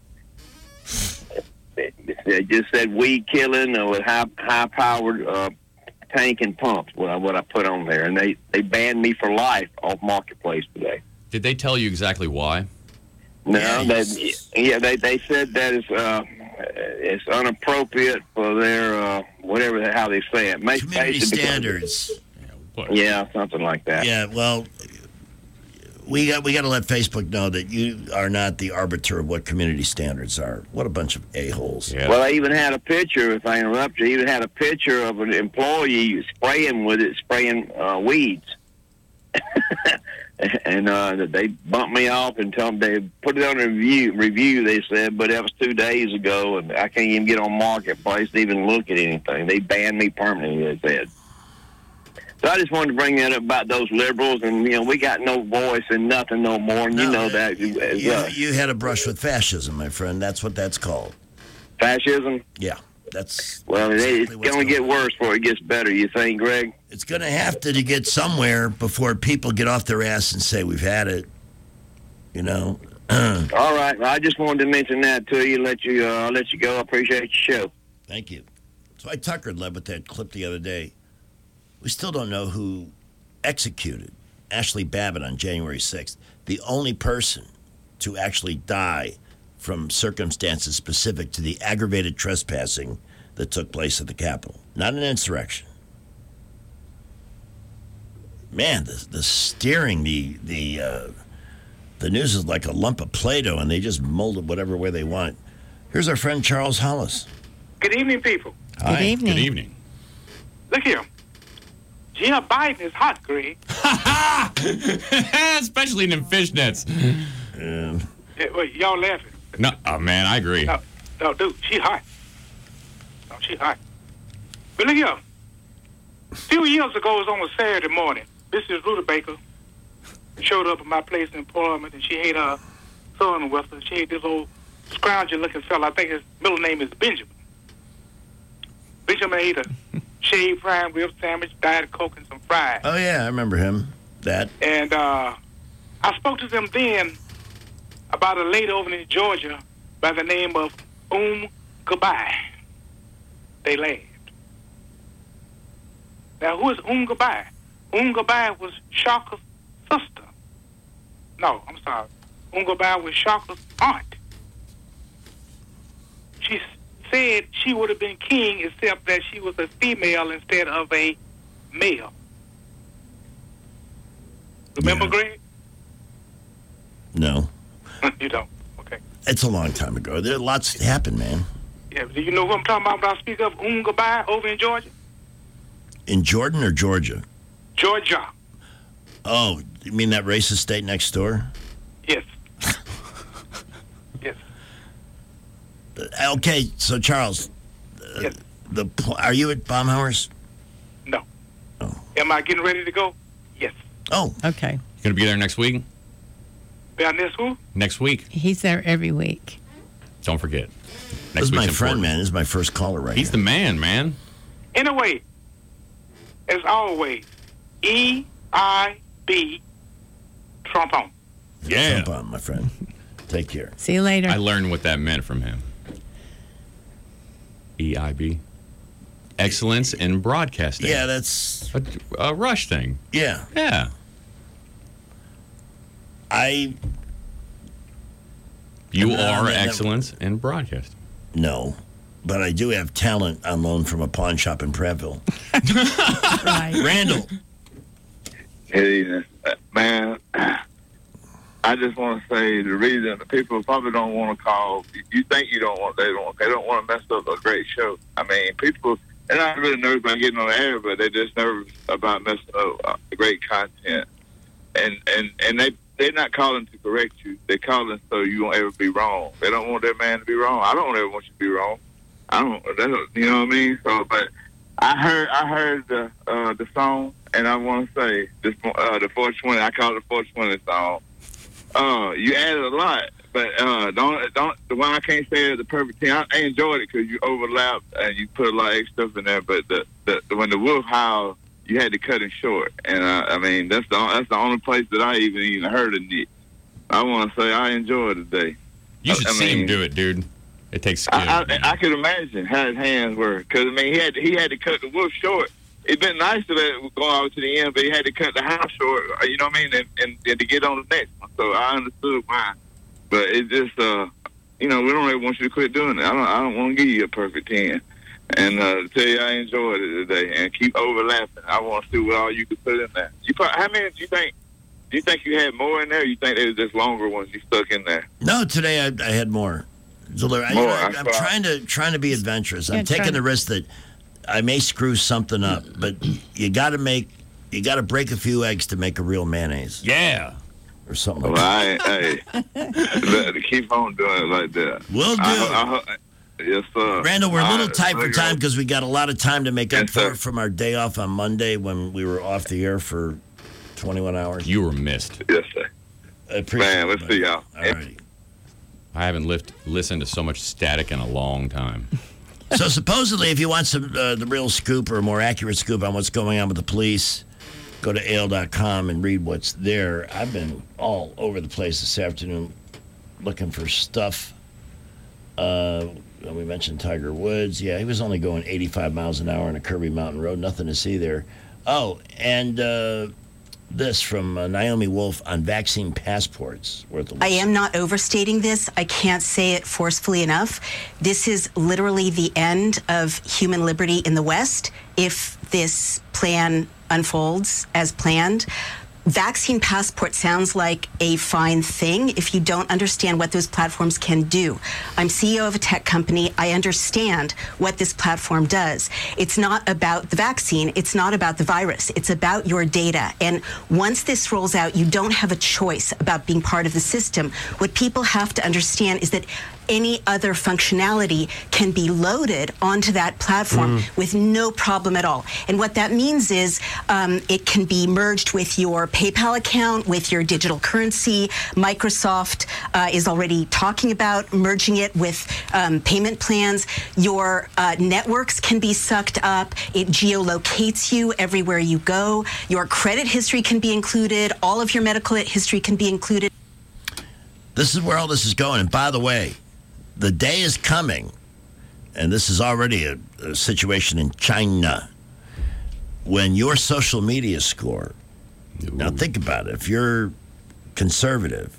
Speaker 27: They just said weed killing with high high powered uh, tank and pumps. What I, what I put on there, and they, they banned me for life off Marketplace today.
Speaker 21: Did they tell you exactly why?
Speaker 27: No,
Speaker 12: Yeah,
Speaker 27: they,
Speaker 12: he's-
Speaker 27: yeah, they they said that it's uh, it's inappropriate for their uh, whatever the, how they say it. Make
Speaker 12: Community
Speaker 27: basically-
Speaker 12: standards.
Speaker 27: Yeah, something like that.
Speaker 12: Yeah, well, we got we got to let Facebook know that you are not the arbiter of what community standards are. What a bunch of a-holes.
Speaker 27: Well, I even had a picture, if I interrupt you, I even had a picture of an employee spraying with it, spraying uh, weeds. and uh, they bumped me off and told me they put it on a review, review, they said, but that was two days ago, and I can't even get on Marketplace to even look at anything. They banned me permanently, they said. So I just wanted to bring that up about those liberals, and, you know, we got no voice and nothing no more, and you know that. as
Speaker 12: You,
Speaker 27: well.
Speaker 12: you had a brush with fascism, my friend. That's what that's called.
Speaker 27: Fascism?
Speaker 12: Yeah, that's.
Speaker 27: Well, it- it's
Speaker 12: exactly what's
Speaker 27: going to get worse before it gets better, you think, Greg?
Speaker 12: It's going to have to, to get somewhere before people get off their ass and say we've had it. You know.
Speaker 27: All right. Well, I just wanted to mention that to you. Let you, uh, let you go. I appreciate your show.
Speaker 12: Thank you. So I tuckered led with that clip the other day. We still don't know who executed Ashley Babbitt on January sixth. The only person to actually die from circumstances specific to the aggravated trespassing that took place at the Capitol. Not an insurrection. Man, the, the steering, the the uh, the news is like a lump of Play-Doh, and they just mold it whatever way they want. Here's our friend Charles Hollis.
Speaker 1: Good evening, people.
Speaker 12: Hi.
Speaker 1: Good evening.
Speaker 21: Good evening.
Speaker 1: Look here. Jill Biden is hot, Greg.
Speaker 21: Especially in them fishnets.
Speaker 12: Um,
Speaker 1: Yeah, wait, y'all laughing.
Speaker 21: No, oh, man, I agree.
Speaker 1: No, no, dude, she hot. No, she hot. But look here. A few years ago, it was on a Saturday morning. Missus Rutabaker showed up at my place in employment, and she had her son with her. She had this old scrounger-looking fella. I think his middle name is Benjamin. Benjamin ate a shaved prime rib sandwich, diet Coke, and some fries.
Speaker 12: Oh, yeah, I remember him. That.
Speaker 1: And uh, I spoke to them then about a lady over in Georgia by the name of Um Goodbye. They laughed. Now, who is Um Goodbye? Um Goodbye was Shaka's sister. No, I'm sorry. Um Goodbye was Shaka's aunt. She s- said she would have been king except that she was a female instead of a male. Remember, Greg?
Speaker 12: No.
Speaker 1: You don't. Okay.
Speaker 12: It's a long time ago. There lots happened, man.
Speaker 1: Yeah, do you know who I'm talking about when I speak of Um Goodbye over in Georgia?
Speaker 12: In Jordan or Georgia?
Speaker 1: Georgia.
Speaker 12: Oh, you mean that racist state next door?
Speaker 1: Yes. Yes.
Speaker 12: Uh, Okay, so Charles, uh,
Speaker 1: Yes.
Speaker 12: the pl- are you at Baumhauer's?
Speaker 1: No. Am I getting ready to go? Yes.
Speaker 12: Oh.
Speaker 2: Okay.
Speaker 21: You gonna be there next week?
Speaker 1: Down this who?
Speaker 21: Next week.
Speaker 2: He's there every week.
Speaker 21: Don't forget.
Speaker 12: This
Speaker 21: Next
Speaker 12: is my
Speaker 21: week's
Speaker 12: friend,
Speaker 21: important.
Speaker 12: man. This is my first caller right
Speaker 21: He's the man, man.
Speaker 1: Anyway, as always, E I B Trump on.
Speaker 21: Yeah.
Speaker 12: Jump on, my friend. Take care.
Speaker 2: See you later.
Speaker 21: I learned what that meant from him. E I B. Excellence in broadcasting.
Speaker 12: Yeah, that's
Speaker 21: a, a Rush thing.
Speaker 12: Yeah.
Speaker 21: Yeah.
Speaker 12: I.
Speaker 21: You
Speaker 12: I'm not-
Speaker 21: are
Speaker 12: I'm not-
Speaker 21: excellence in broadcasting.
Speaker 12: No, but I do have talent on loan from a pawn shop in Prattville.
Speaker 2: Right.
Speaker 12: Randall.
Speaker 8: Good evening. Uh, man, I just want to say the reason the people probably don't want to call, you think you don't want, they don't, they don't want to mess up a great show. I mean, people, they're not really nervous about getting on the air, but they're just nervous about messing up uh, great content. And, and, and they, they're not calling to correct you. They're calling so you won't ever be wrong. They don't want their man to be wrong. I don't ever want you to be wrong. I don't, they don't you know what I mean? So, but I heard, I heard the, uh, the song, and I want to say this, uh, the four twenty. I call it the four twenty song. Uh, you added a lot, but uh, don't don't. The one I can't say is the perfect team. I, I enjoyed it because you overlapped and you put a lot of extra stuff in there. But the, the, the when the wolf howled, you had to cut it short. And uh, I mean, that's the that's the only place that I even even heard of it. I want to say I enjoyed it today.
Speaker 21: You should
Speaker 8: I, I
Speaker 21: see
Speaker 8: mean,
Speaker 21: him do it, dude. It takes skill.
Speaker 8: I, I, I could imagine how his hands were, because I mean he had he had to cut the wolf short. It'd been nice to let it go all to the end, but he had to cut the house short. You know what I mean? And, and, and to get on the next one. So I understood why. But but it just, uh, you know, we don't really want you to quit doing it. I don't, I don't want to give you a perfect ten. And uh, to tell you, I enjoyed it today, and keep overlapping. I want to see what all you could put in there. You, probably, how many do you think? Do you think you had more in there? Or you think they were just longer ones you stuck in there?
Speaker 12: No, today I, I had more. So I,
Speaker 8: more.
Speaker 12: I, I'm trying to trying to be adventurous. I'm
Speaker 8: Yeah,
Speaker 12: taking
Speaker 8: try-
Speaker 12: the risk that I may screw something up, but you got to make, you got to break a few eggs to make a real mayonnaise.
Speaker 21: Yeah.
Speaker 12: Or something
Speaker 8: Well,
Speaker 12: like
Speaker 8: I, hey, let- keep on doing it like that.
Speaker 12: We'll do.
Speaker 8: I, I, yes, sir.
Speaker 12: Randall, we're a little
Speaker 8: I-
Speaker 12: tight for
Speaker 8: there you
Speaker 12: time
Speaker 8: go.
Speaker 12: because we got a lot of time to make up
Speaker 8: Yes,
Speaker 12: for
Speaker 8: sir.
Speaker 12: from our day off on Monday when we were off the air for twenty-one hours.
Speaker 21: You were missed.
Speaker 8: Yes, sir.
Speaker 12: I appreciate
Speaker 8: Man,
Speaker 12: it,
Speaker 8: let's
Speaker 12: buddy.
Speaker 8: see y'all.
Speaker 12: All righty.
Speaker 21: I haven't lift, listened to so much static in a long time.
Speaker 12: So supposedly, if you want some uh, the real scoop or a more accurate scoop on what's going on with the police, go to A L dot com and read what's there. I've been all over the place this afternoon looking for stuff. Uh, we mentioned Tiger Woods. Yeah, he was only going eighty-five miles an hour on a Kirby Mountain Road. Nothing to see there. Oh, and uh, this from uh, Naomi Wolf on vaccine passports. Worth a
Speaker 4: I am not overstating this. I can't say it forcefully enough. This is literally the end of human liberty in the West if this plan unfolds as planned. Vaccine passport sounds like a fine thing if you don't understand what those platforms can do. I'm C E O of a tech company. I understand what this platform does. It's not about the vaccine. It's not about the virus. It's about your data. And once this rolls out, you don't have a choice about being part of the system. What people have to understand is that any other functionality can be loaded onto that platform
Speaker 6: Mm.
Speaker 4: with no problem at all. And what that means is um, it can be merged with your PayPal account, with your digital currency. Microsoft uh, is already talking about merging it with um, payment plans. Your uh, networks can be sucked up. It geolocates you everywhere you go. Your credit history can be included. All of your medical history can be included.
Speaker 12: This is where all this is going. And by the way, the day is coming, and this is already a, a situation in China, when your social media score, now think about it, if you're conservative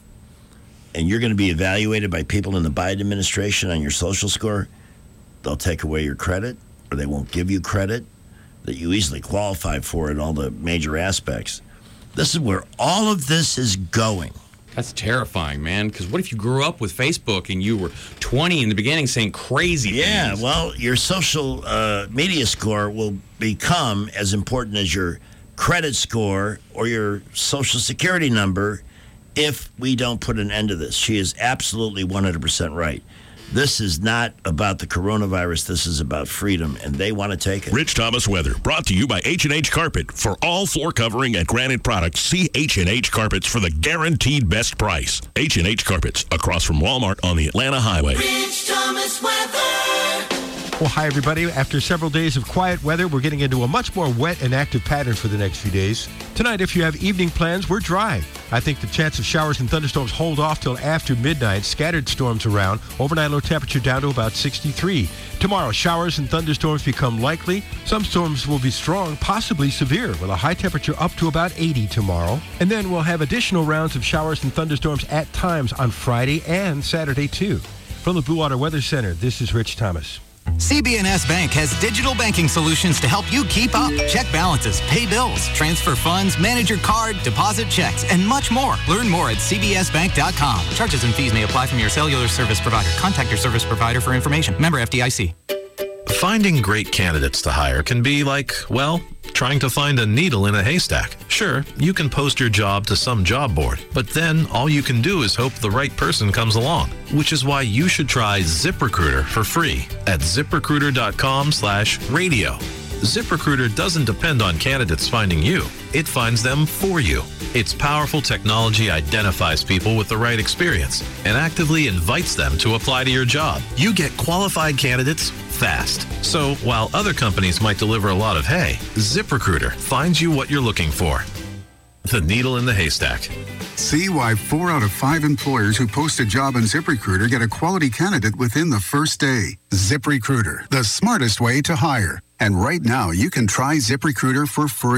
Speaker 12: and you're going to be evaluated by people in the Biden administration on your social score, they'll take away your credit, or they won't give you credit that you easily qualify for in all the major aspects. This is where all of this is going.
Speaker 21: That's terrifying, man. Because what if you grew up with Facebook and you were twenty in the beginning saying crazy
Speaker 12: Yeah,
Speaker 21: things?
Speaker 12: well, your social uh, media score will become as important as your credit score or your social security number if we don't put an end to this. She is absolutely one hundred percent right. This is not about the coronavirus. This is about freedom, and they want to take it.
Speaker 26: Rich Thomas Weather, brought to you by H and H Carpet. For all floor covering and granite products, see H and H Carpets for the guaranteed best price. H and H Carpets, across from Walmart on the Atlanta Highway.
Speaker 3: Rich Thomas Weather.
Speaker 16: Well, hi, everybody. After several days of quiet weather, we're getting into a much more wet and active pattern for the next few days. Tonight, if you have evening plans, we're dry. I think the chance of showers and thunderstorms hold off till after midnight. Scattered storms around. Overnight low temperature down to about sixty-three. Tomorrow, showers and thunderstorms become likely. Some storms will be strong, possibly severe, with a high temperature up to about eighty tomorrow. And then we'll have additional rounds of showers and thunderstorms at times on Friday and Saturday, too. From the Blue Water Weather Center, this is Rich Thomas.
Speaker 19: C B N S Bank has digital banking solutions to help you keep up. Check balances, pay bills, transfer funds, manage your card, deposit checks, and much more. Learn more at c b s bank dot com. Charges and fees may apply from your cellular service provider. Contact your service provider for information. Member F D I C.
Speaker 20: Finding great candidates to hire can be like, well, trying to find a needle in a haystack. Sure, you can post your job to some job board, but then all you can do is hope the right person comes along, which is why you should try ZipRecruiter for free at ZipRecruiter.com slash radio. ZipRecruiter doesn't depend on candidates finding you. It finds them for you. Its powerful technology identifies people with the right experience and actively invites them to apply to your job. You get qualified candidates fast. So while other companies might deliver a lot of hay, ZipRecruiter finds you what you're looking for. The needle in the haystack.
Speaker 23: See why four out of five employers who post a job on ZipRecruiter get a quality candidate within the first day. ZipRecruiter, the smartest way to hire. And right now, you can try ZipRecruiter for free.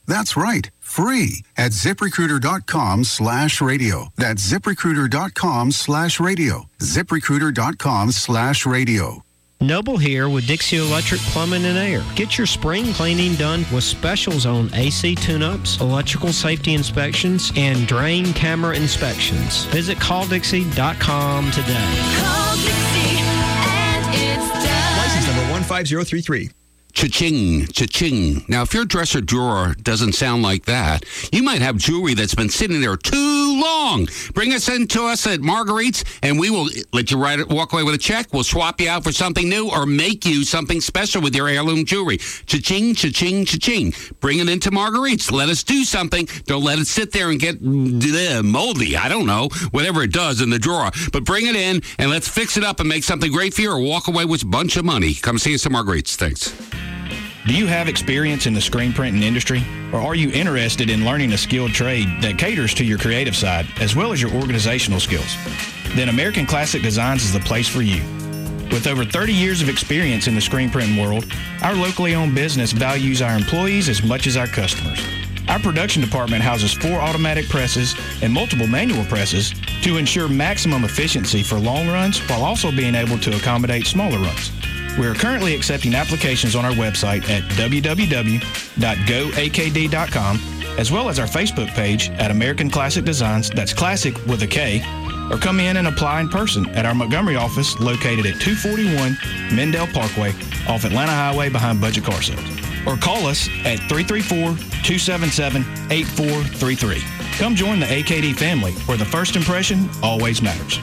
Speaker 23: That's right, free at ZipRecruiter.com slash radio. That's ZipRecruiter.com slash radio. ZipRecruiter.com slash radio.
Speaker 5: Noble here with Dixie Electric Plumbing and Air. Get your spring cleaning done with specials on A C tune-ups, electrical safety inspections, and drain camera inspections. Visit call dixie dot com today.
Speaker 3: Call Dixie and it's done.
Speaker 6: License number one five zero three three.
Speaker 9: Cha-ching, cha-ching. Now, if your dresser drawer doesn't sound like that, you might have jewelry that's been sitting there too long. Bring us in to us at Marguerite's, and we will let you write it, walk away with a check. We'll swap you out for something new or make you something special with your heirloom jewelry. Cha-ching, cha-ching, cha-ching. Bring it into Marguerite's. Let us do something. Don't let it sit there and get uh, moldy. I don't know, whatever it does in the drawer. But bring it in, and let's fix it up and make something great for you or walk away with a bunch of money. Come see us at Marguerite's. Thanks.
Speaker 10: Do you have experience in the screen printing industry? Or are you interested in learning a skilled trade that caters to your creative side as well as your organizational skills? Then American Classic Designs is the place for you. With over thirty years of experience in the screen printing world, our locally owned business values our employees as much as our customers. Our production department houses four automatic presses and multiple manual presses to ensure maximum efficiency for long runs while also being able to accommodate smaller runs. We are currently accepting applications on our website at w w w dot go a k d dot com, as well as our Facebook page at American Classic Designs, that's classic with a K, or come in and apply in person at our Montgomery office located at two forty-one Mendell Parkway off Atlanta Highway behind Budget Car Sales. Or call us at three three four, two seven seven, eight four three three. Come join the A K D family where the first impression always matters.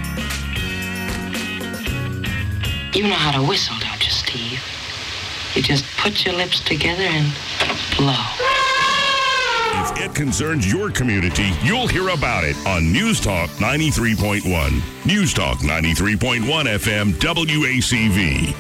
Speaker 11: You know how to whistle, don't you, Steve? You just put your lips together and blow.
Speaker 26: If it concerns your community, you'll hear about it on News Talk ninety-three point one. News Talk ninety-three point one F M W A C V.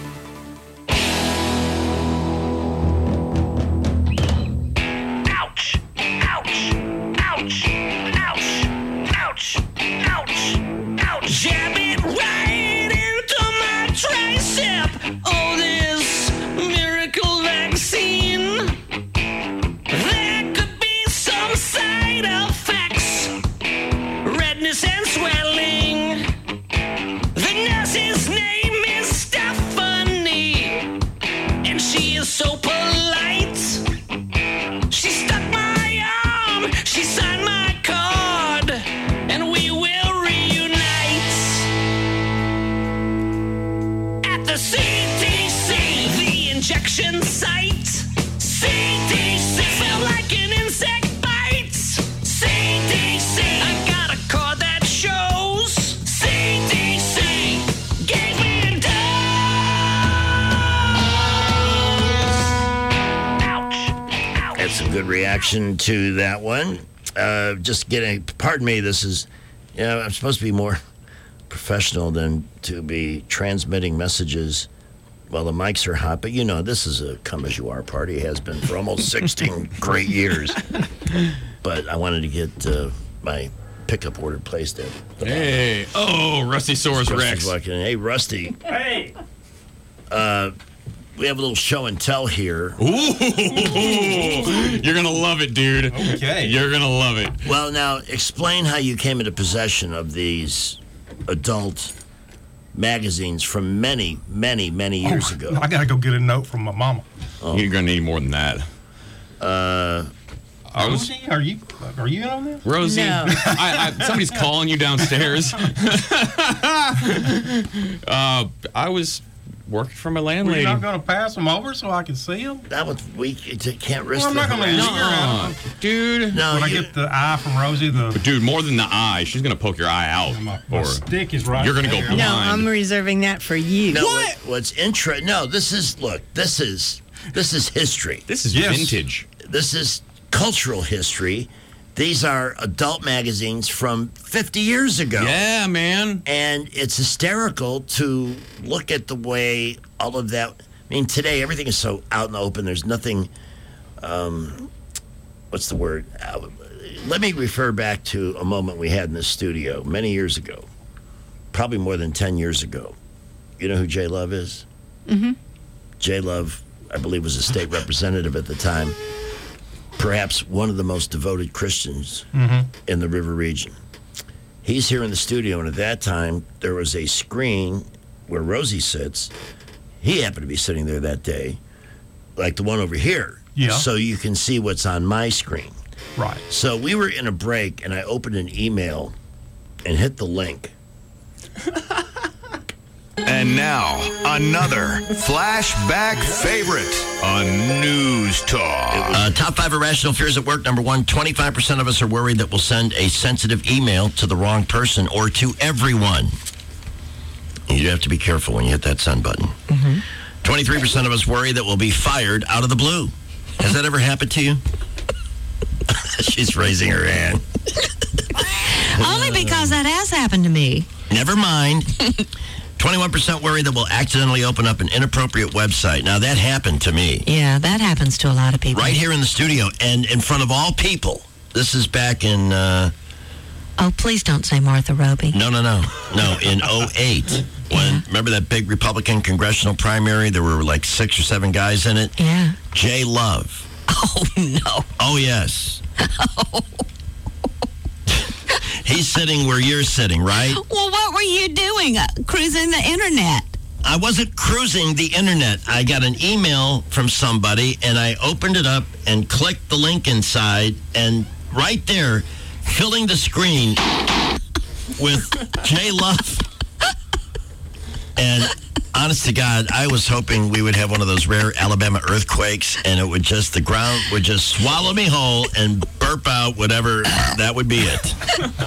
Speaker 3: Ouch! Ouch! Ouch! Ouch! Ouch! Ouch! Ouch! Jab it right into my tricep. Oh, this miracle vaccine. There could be some side effects. Redness and swelling. The nurse's name is Stephanie. And she is so polite. She stuck my arm. She signed my card. And we will reunite. At the C D C, the injection site. C D C felt like an insect bite. C D C, I got a card that shows. C D C gave me a dose.
Speaker 12: That's a good reaction to that one. Uh, just getting, pardon me, this is, you know, I'm supposed to be more professional than to be transmitting messages while the mics are hot, but you know, this is a come as you are party, has been for almost sixteen great years. But I wanted to get uh, my pickup order placed at the
Speaker 21: Hey, oh, Rusty Saurus
Speaker 12: Rusty's
Speaker 21: Rex.
Speaker 12: walking in. Hey, Rusty.
Speaker 21: Hey.
Speaker 12: Uh, we have a little show and tell here.
Speaker 21: Ooh, you're gonna love it, dude. Okay. You're gonna love it.
Speaker 12: Well, now explain how you came into possession of these adult magazines from many, many, many years
Speaker 14: Oh,
Speaker 12: ago.
Speaker 14: I gotta go get a note from my mama.
Speaker 12: Oh.
Speaker 21: You're gonna need more than that.
Speaker 12: Uh,
Speaker 21: I was
Speaker 14: Rosie, are you are you in on this?
Speaker 21: Rosie.
Speaker 14: No.
Speaker 21: I, I, somebody's calling you downstairs. uh, I was working for my
Speaker 14: We're landlady.
Speaker 21: landlady.
Speaker 14: not gonna pass them over so I can see them.
Speaker 12: That was we can't risk.
Speaker 14: Well, I'm not
Speaker 12: the
Speaker 14: gonna
Speaker 12: harassment.
Speaker 14: hear it.
Speaker 21: Dude.
Speaker 12: No,
Speaker 14: when I
Speaker 12: you-
Speaker 14: get the eye from Rosie, the
Speaker 21: But dude, more than the eye, she's gonna poke your eye out.
Speaker 14: my
Speaker 21: or
Speaker 14: stick is right
Speaker 21: You're gonna go
Speaker 14: there.
Speaker 21: blind.
Speaker 2: No, I'm reserving that for you.
Speaker 12: No, what? What's intro? No, this is look. This is this is history.
Speaker 21: This is Yes. vintage.
Speaker 12: This is cultural history. These are adult magazines from fifty years ago.
Speaker 21: Yeah, man.
Speaker 12: And it's hysterical to look at the way all of that. I mean, today everything is so out in the open. There's nothing. Um, what's the word? Uh, let me refer back to a moment we had in the studio many years ago, probably more than ten years ago. You know who Jay Love is?
Speaker 2: Mm-hmm.
Speaker 12: Jay Love, I believe, was a state representative at the time. perhaps one of the most devoted Christians
Speaker 14: Mhm.
Speaker 12: in the River region. He's here in the studio, and at that time, there was a screen where Rosie sits. He happened to be sitting there that day, like the one over here.
Speaker 14: Yeah.
Speaker 12: So you can see what's on my screen.
Speaker 14: Right.
Speaker 12: So we were in a break, and I opened an email and hit the link.
Speaker 7: And now, another flashback favorite on News Talk.
Speaker 12: Uh, top five irrational fears at work. Number one, twenty-five percent of us are worried that we'll send a sensitive email to the wrong person or to everyone. You have to be careful when you hit that send button.
Speaker 2: Mm-hmm.
Speaker 12: twenty-three percent of us worry that we'll be fired out of the blue. Has that ever happened to you? She's raising her hand.
Speaker 13: Only because that has happened to me.
Speaker 12: Never mind. twenty-one percent worry that we'll accidentally open up an inappropriate website. Now, that happened to me.
Speaker 13: Yeah, that happens to a lot of people.
Speaker 12: Right here in the studio and in front of all people. This is back in... Uh,
Speaker 13: Oh, please don't say Martha Roby.
Speaker 12: no, no, no. No, in oh eight. When, remember that big Republican congressional primary? There were like six or seven guys in it.
Speaker 13: Yeah.
Speaker 12: Jay Love.
Speaker 13: Oh, no.
Speaker 12: Oh, yes. He's sitting where you're sitting, right?
Speaker 13: Well, what were you doing? Uh, cruising the internet?
Speaker 12: I wasn't cruising the internet. I got an email from somebody, and I opened it up and clicked the link inside, and right there, filling the screen with Jay Love. And honest to God, I was hoping we would have one of those rare Alabama earthquakes, and it would just, the ground would just swallow me whole and burp out whatever, that would be it.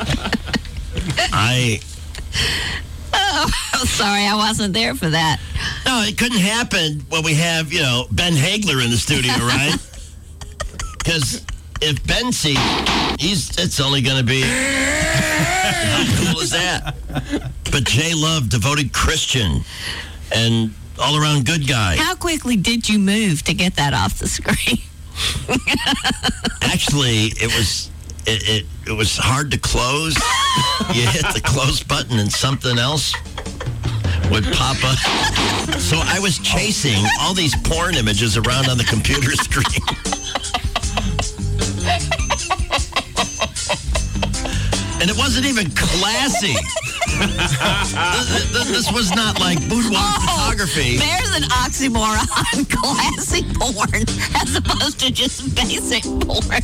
Speaker 12: I...
Speaker 13: Oh, I'm sorry, I wasn't there for that.
Speaker 12: No, it couldn't happen when we have, you know, Ben Hagler in the studio, right? Because if Ben sees, he's, it's only going to be, how cool is that? But Jay Love, devoted Christian, and all-around good guy.
Speaker 13: How quickly did you move to get that off the screen?
Speaker 12: Actually, it was... It, it it was hard to close. You hit the close button and something else would pop up. So I was chasing all these porn images around on the computer screen. And it wasn't even classy. this, this was not like boudoir oh, photography.
Speaker 13: There's an oxymoron. Classy porn as opposed to just basic porn.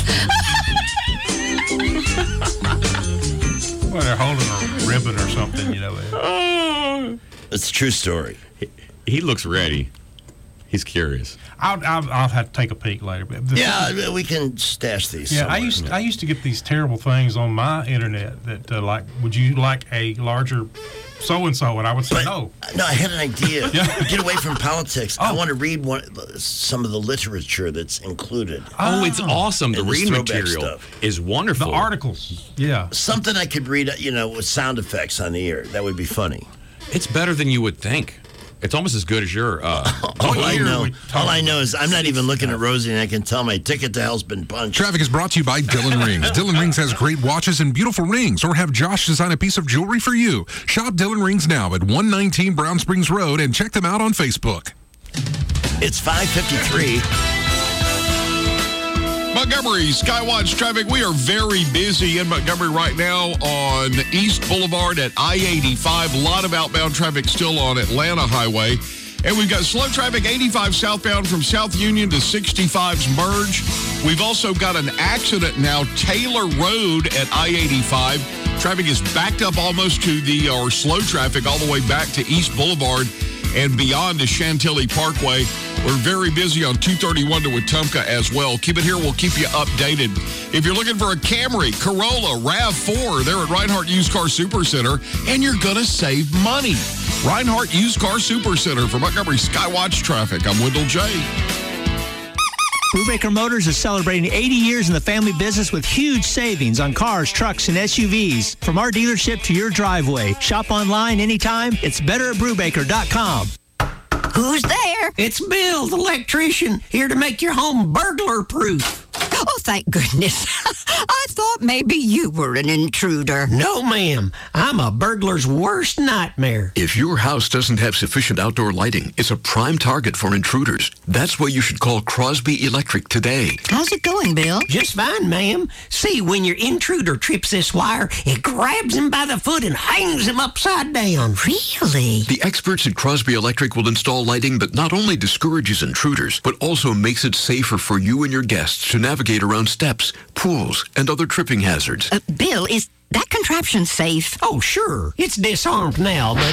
Speaker 14: Well, they're holding a ribbon or something, you know.
Speaker 12: Oh. It's a true story.
Speaker 21: He, he looks ready. He's curious.
Speaker 14: I'll, I'll, I'll have to take a peek later. But the
Speaker 12: yeah,
Speaker 14: thing,
Speaker 12: we can stash these.
Speaker 14: Yeah,
Speaker 12: somewhere.
Speaker 14: I used I used to get these terrible things on my internet that uh, like, would you like a larger so and so? And I would say
Speaker 12: but,
Speaker 14: no.
Speaker 12: No, I had an idea.
Speaker 14: Yeah.
Speaker 12: Get away from politics. Oh. I want to read one, some of the literature that's included.
Speaker 21: Oh, it's awesome. The reading material
Speaker 12: stuff.
Speaker 21: is wonderful.
Speaker 14: The articles, yeah.
Speaker 12: Something I could read, you know, with sound effects on the air. That would be funny.
Speaker 21: It's better than you would think. It's almost as good as your. Uh,
Speaker 12: all I know, all I know is I'm not even looking at Rosie, and I can tell my ticket to hell's been punched.
Speaker 15: Traffic is brought to you by Dillon Rings. Dillon Rings has great watches and beautiful rings, or have Josh design a piece of jewelry for you. Shop Dillon Rings now at one nineteen Brown Springs Road, and check them out on Facebook.
Speaker 12: It's five fifty-three.
Speaker 17: Montgomery Skywatch traffic. We are very busy in Montgomery right now on East Boulevard at I eighty-five. A lot of outbound traffic still on Atlanta Highway. And we've got slow traffic eighty-five southbound from South Union to sixty-five's merge. We've also got an accident now, Taylor Road at I eighty-five. Traffic is backed up almost to the, or slow traffic all the way back to East Boulevard and beyond to Chantilly Parkway. We're very busy on two thirty-one to Wetumpka as well. Keep it here. We'll keep you updated. If you're looking for a Camry, Corolla, RAV four, they're at Reinhardt Used Car Supercenter, and you're going to save money. Reinhardt Used Car Supercenter for Montgomery Skywatch traffic. I'm Wendell J.
Speaker 18: Brubaker Motors is celebrating eighty years in the family business with huge savings on cars, trucks, and S U Vs. From our dealership to your driveway. Shop online anytime. It's better at brubaker dot com.
Speaker 24: Who's there? It's Bill, the electrician, here to make your home burglar-proof.
Speaker 13: Oh, thank goodness. I thought maybe you were an intruder.
Speaker 1: No, ma'am. I'm a burglar's worst nightmare.
Speaker 4: If your house doesn't have sufficient outdoor lighting, it's a prime target for intruders. That's why you should call Crosby Electric today.
Speaker 13: How's it going, Bill?
Speaker 1: Just fine, ma'am. See, when your intruder trips this wire, it grabs him by the foot and hangs him upside down.
Speaker 13: Really?
Speaker 4: The experts at Crosby Electric will install lighting that not only discourages intruders, but also makes it safer for you and your guests to navigate around steps, pools, and other tripping hazards.
Speaker 13: Uh, Bill, is that contraption safe?
Speaker 1: Oh, sure. It's disarmed now, but...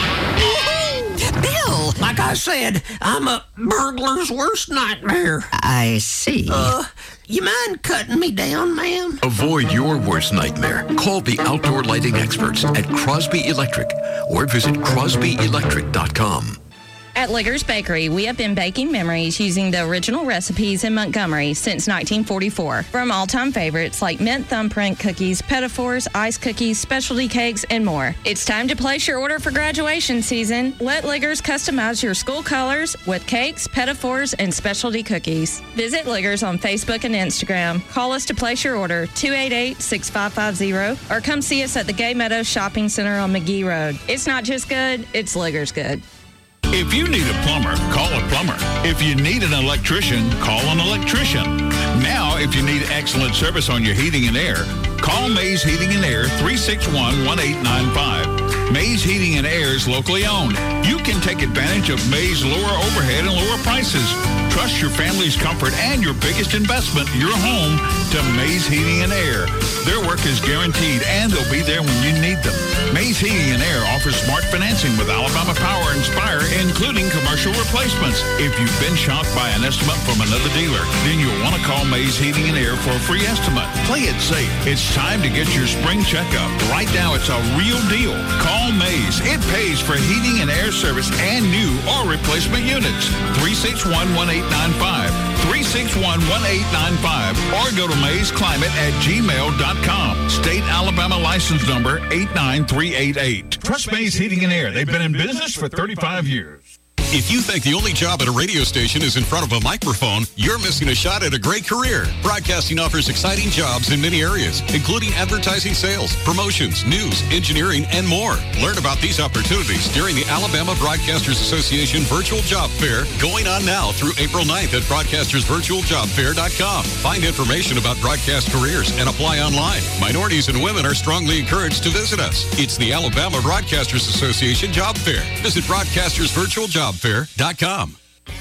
Speaker 13: Bill!
Speaker 1: Like I said, I'm a burglar's worst nightmare.
Speaker 13: I see.
Speaker 1: Uh, you mind cutting me down, ma'am?
Speaker 4: Avoid your worst nightmare. Call the outdoor lighting experts at Crosby Electric or visit crosby electric dot com.
Speaker 8: At Liggers Bakery, we have been baking memories using the original recipes in Montgomery since nineteen forty-four. From all-time favorites like mint thumbprint cookies, petitfours, ice cookies, specialty cakes, and more. It's time to place your order for graduation season. Let Liggers customize your school colors with cakes, petitfours, and specialty cookies. Visit Liggers on Facebook and Instagram. Call us to place your order, two eight eight, six five five zero, or come see us at the Gay Meadows Shopping Center on McGee Road. It's not just good, it's Liggers good.
Speaker 22: If you need a plumber, call a plumber. If you need an electrician, call an electrician. Now, if you need excellent service on your heating and air, call Mays Heating and Air, three six one, one eight nine five. Mays Heating and Air is locally owned. You can take advantage of Mays' lower overhead and lower prices. Trust your family's comfort and your biggest investment, your home, to Mays Heating and Air. Their work is guaranteed, and they'll be there when you need them. Mays Heating and Air offers smart financing with Alabama Power and Spire, including commercial replacements. If you've been shocked by an estimate from another dealer, then you'll want to call Mays Heating and Air for a free estimate. Play it safe. It's time to get your spring checkup. Right now, it's a real deal. Call Mays. It pays for heating and air service and new or replacement units. three six one, one eight nine five. three six one, one eight nine five. Or go to mays climate at gmail dot com. State Alabama license number eight nine three eight eight. Trust Mays Heating and Air. They've been in business for thirty-five years.
Speaker 24: If you think the only job at a radio station is in front of a microphone, you're missing a shot at a great career. Broadcasting offers exciting jobs in many areas, including advertising sales, promotions, news, engineering, and more. Learn about these opportunities during the Alabama Broadcasters Association Virtual Job Fair, going on now through April ninth at broadcasters virtual job fair dot com. Find information about broadcast careers and apply online. Minorities and women are strongly encouraged to visit us. It's the Alabama Broadcasters Association Job Fair. Visit broadcasters virtual job fair dot com.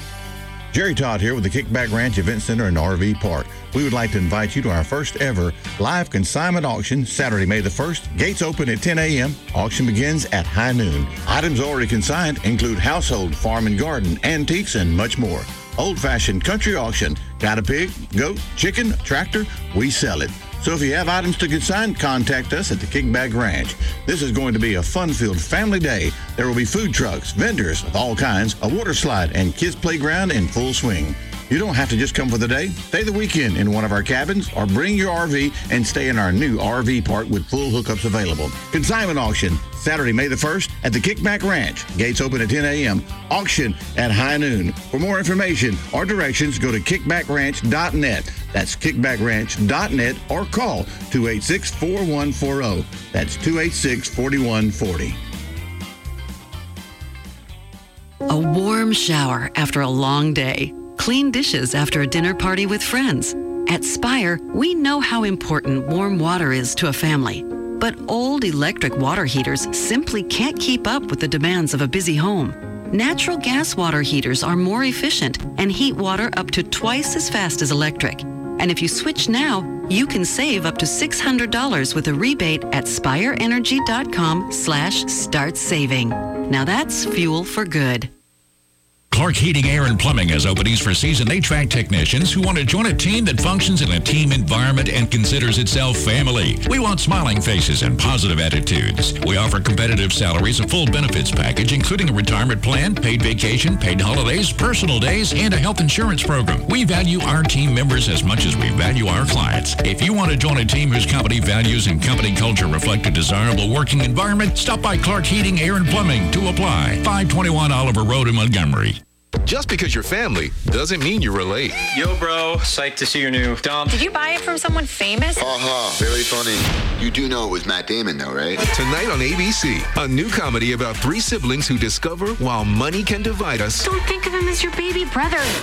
Speaker 25: Jerry Todd here with the Kickback Ranch Event Center and R V Park. We would like to invite you to our first ever live consignment auction Saturday, May the first. Gates open at ten a.m. Auction begins at high noon. Items already consigned include household, farm and garden, antiques, and much more. Old-fashioned country auction. Got a pig, goat, chicken, tractor? We sell it. So if you have items to consign, contact us at the Kickback Ranch. This is going to be a fun-filled family day. There will be food trucks, vendors of all kinds, a water slide, and kids' playground in full swing. You don't have to just come for the day. Stay the weekend in one of our cabins or bring your R V and stay in our new R V park with full hookups available. Consignment auction, Saturday, May the first at the Kickback Ranch. Gates open at ten a.m. Auction at high noon. For more information or directions, go to kickback ranch dot net. That's kickback ranch dot net or call two eight six, four one four zero. That's two eight six, four one four zero.
Speaker 27: A warm shower after a long day. Clean dishes after a dinner party with friends. At Spire, we know how important warm water is to a family. But old electric water heaters simply can't keep up with the demands of a busy home. Natural gas water heaters are more efficient and heat water up to twice as fast as electric. And if you switch now, you can save up to six hundred dollars with a rebate at spireenergy dot com slash start saving. Now that's fuel for good.
Speaker 28: Clark Heating, Air, and Plumbing has openings for seasoned H V A C technicians who want to join a team that functions in a team environment and considers itself family. We want smiling faces and positive attitudes. We offer competitive salaries, a full benefits package, including a retirement plan, paid vacation, paid holidays, personal days, and a health insurance program. We value our team members as much as we value our clients. If you want to join a team whose company values and company culture reflect a desirable working environment, stop by Clark Heating, Air, and Plumbing to apply. five twenty-one Oliver Road in Montgomery.
Speaker 5: Just because you're family doesn't mean you relate.
Speaker 6: Yo, bro. Psyched to see your new dump.
Speaker 9: Did you buy it from someone famous?
Speaker 10: Uh-huh. Very funny. You do know it was Matt Damon, though, right?
Speaker 5: Tonight on A B C, a new comedy about three siblings who discover while money can divide us,
Speaker 9: Don't think of him as your baby brother.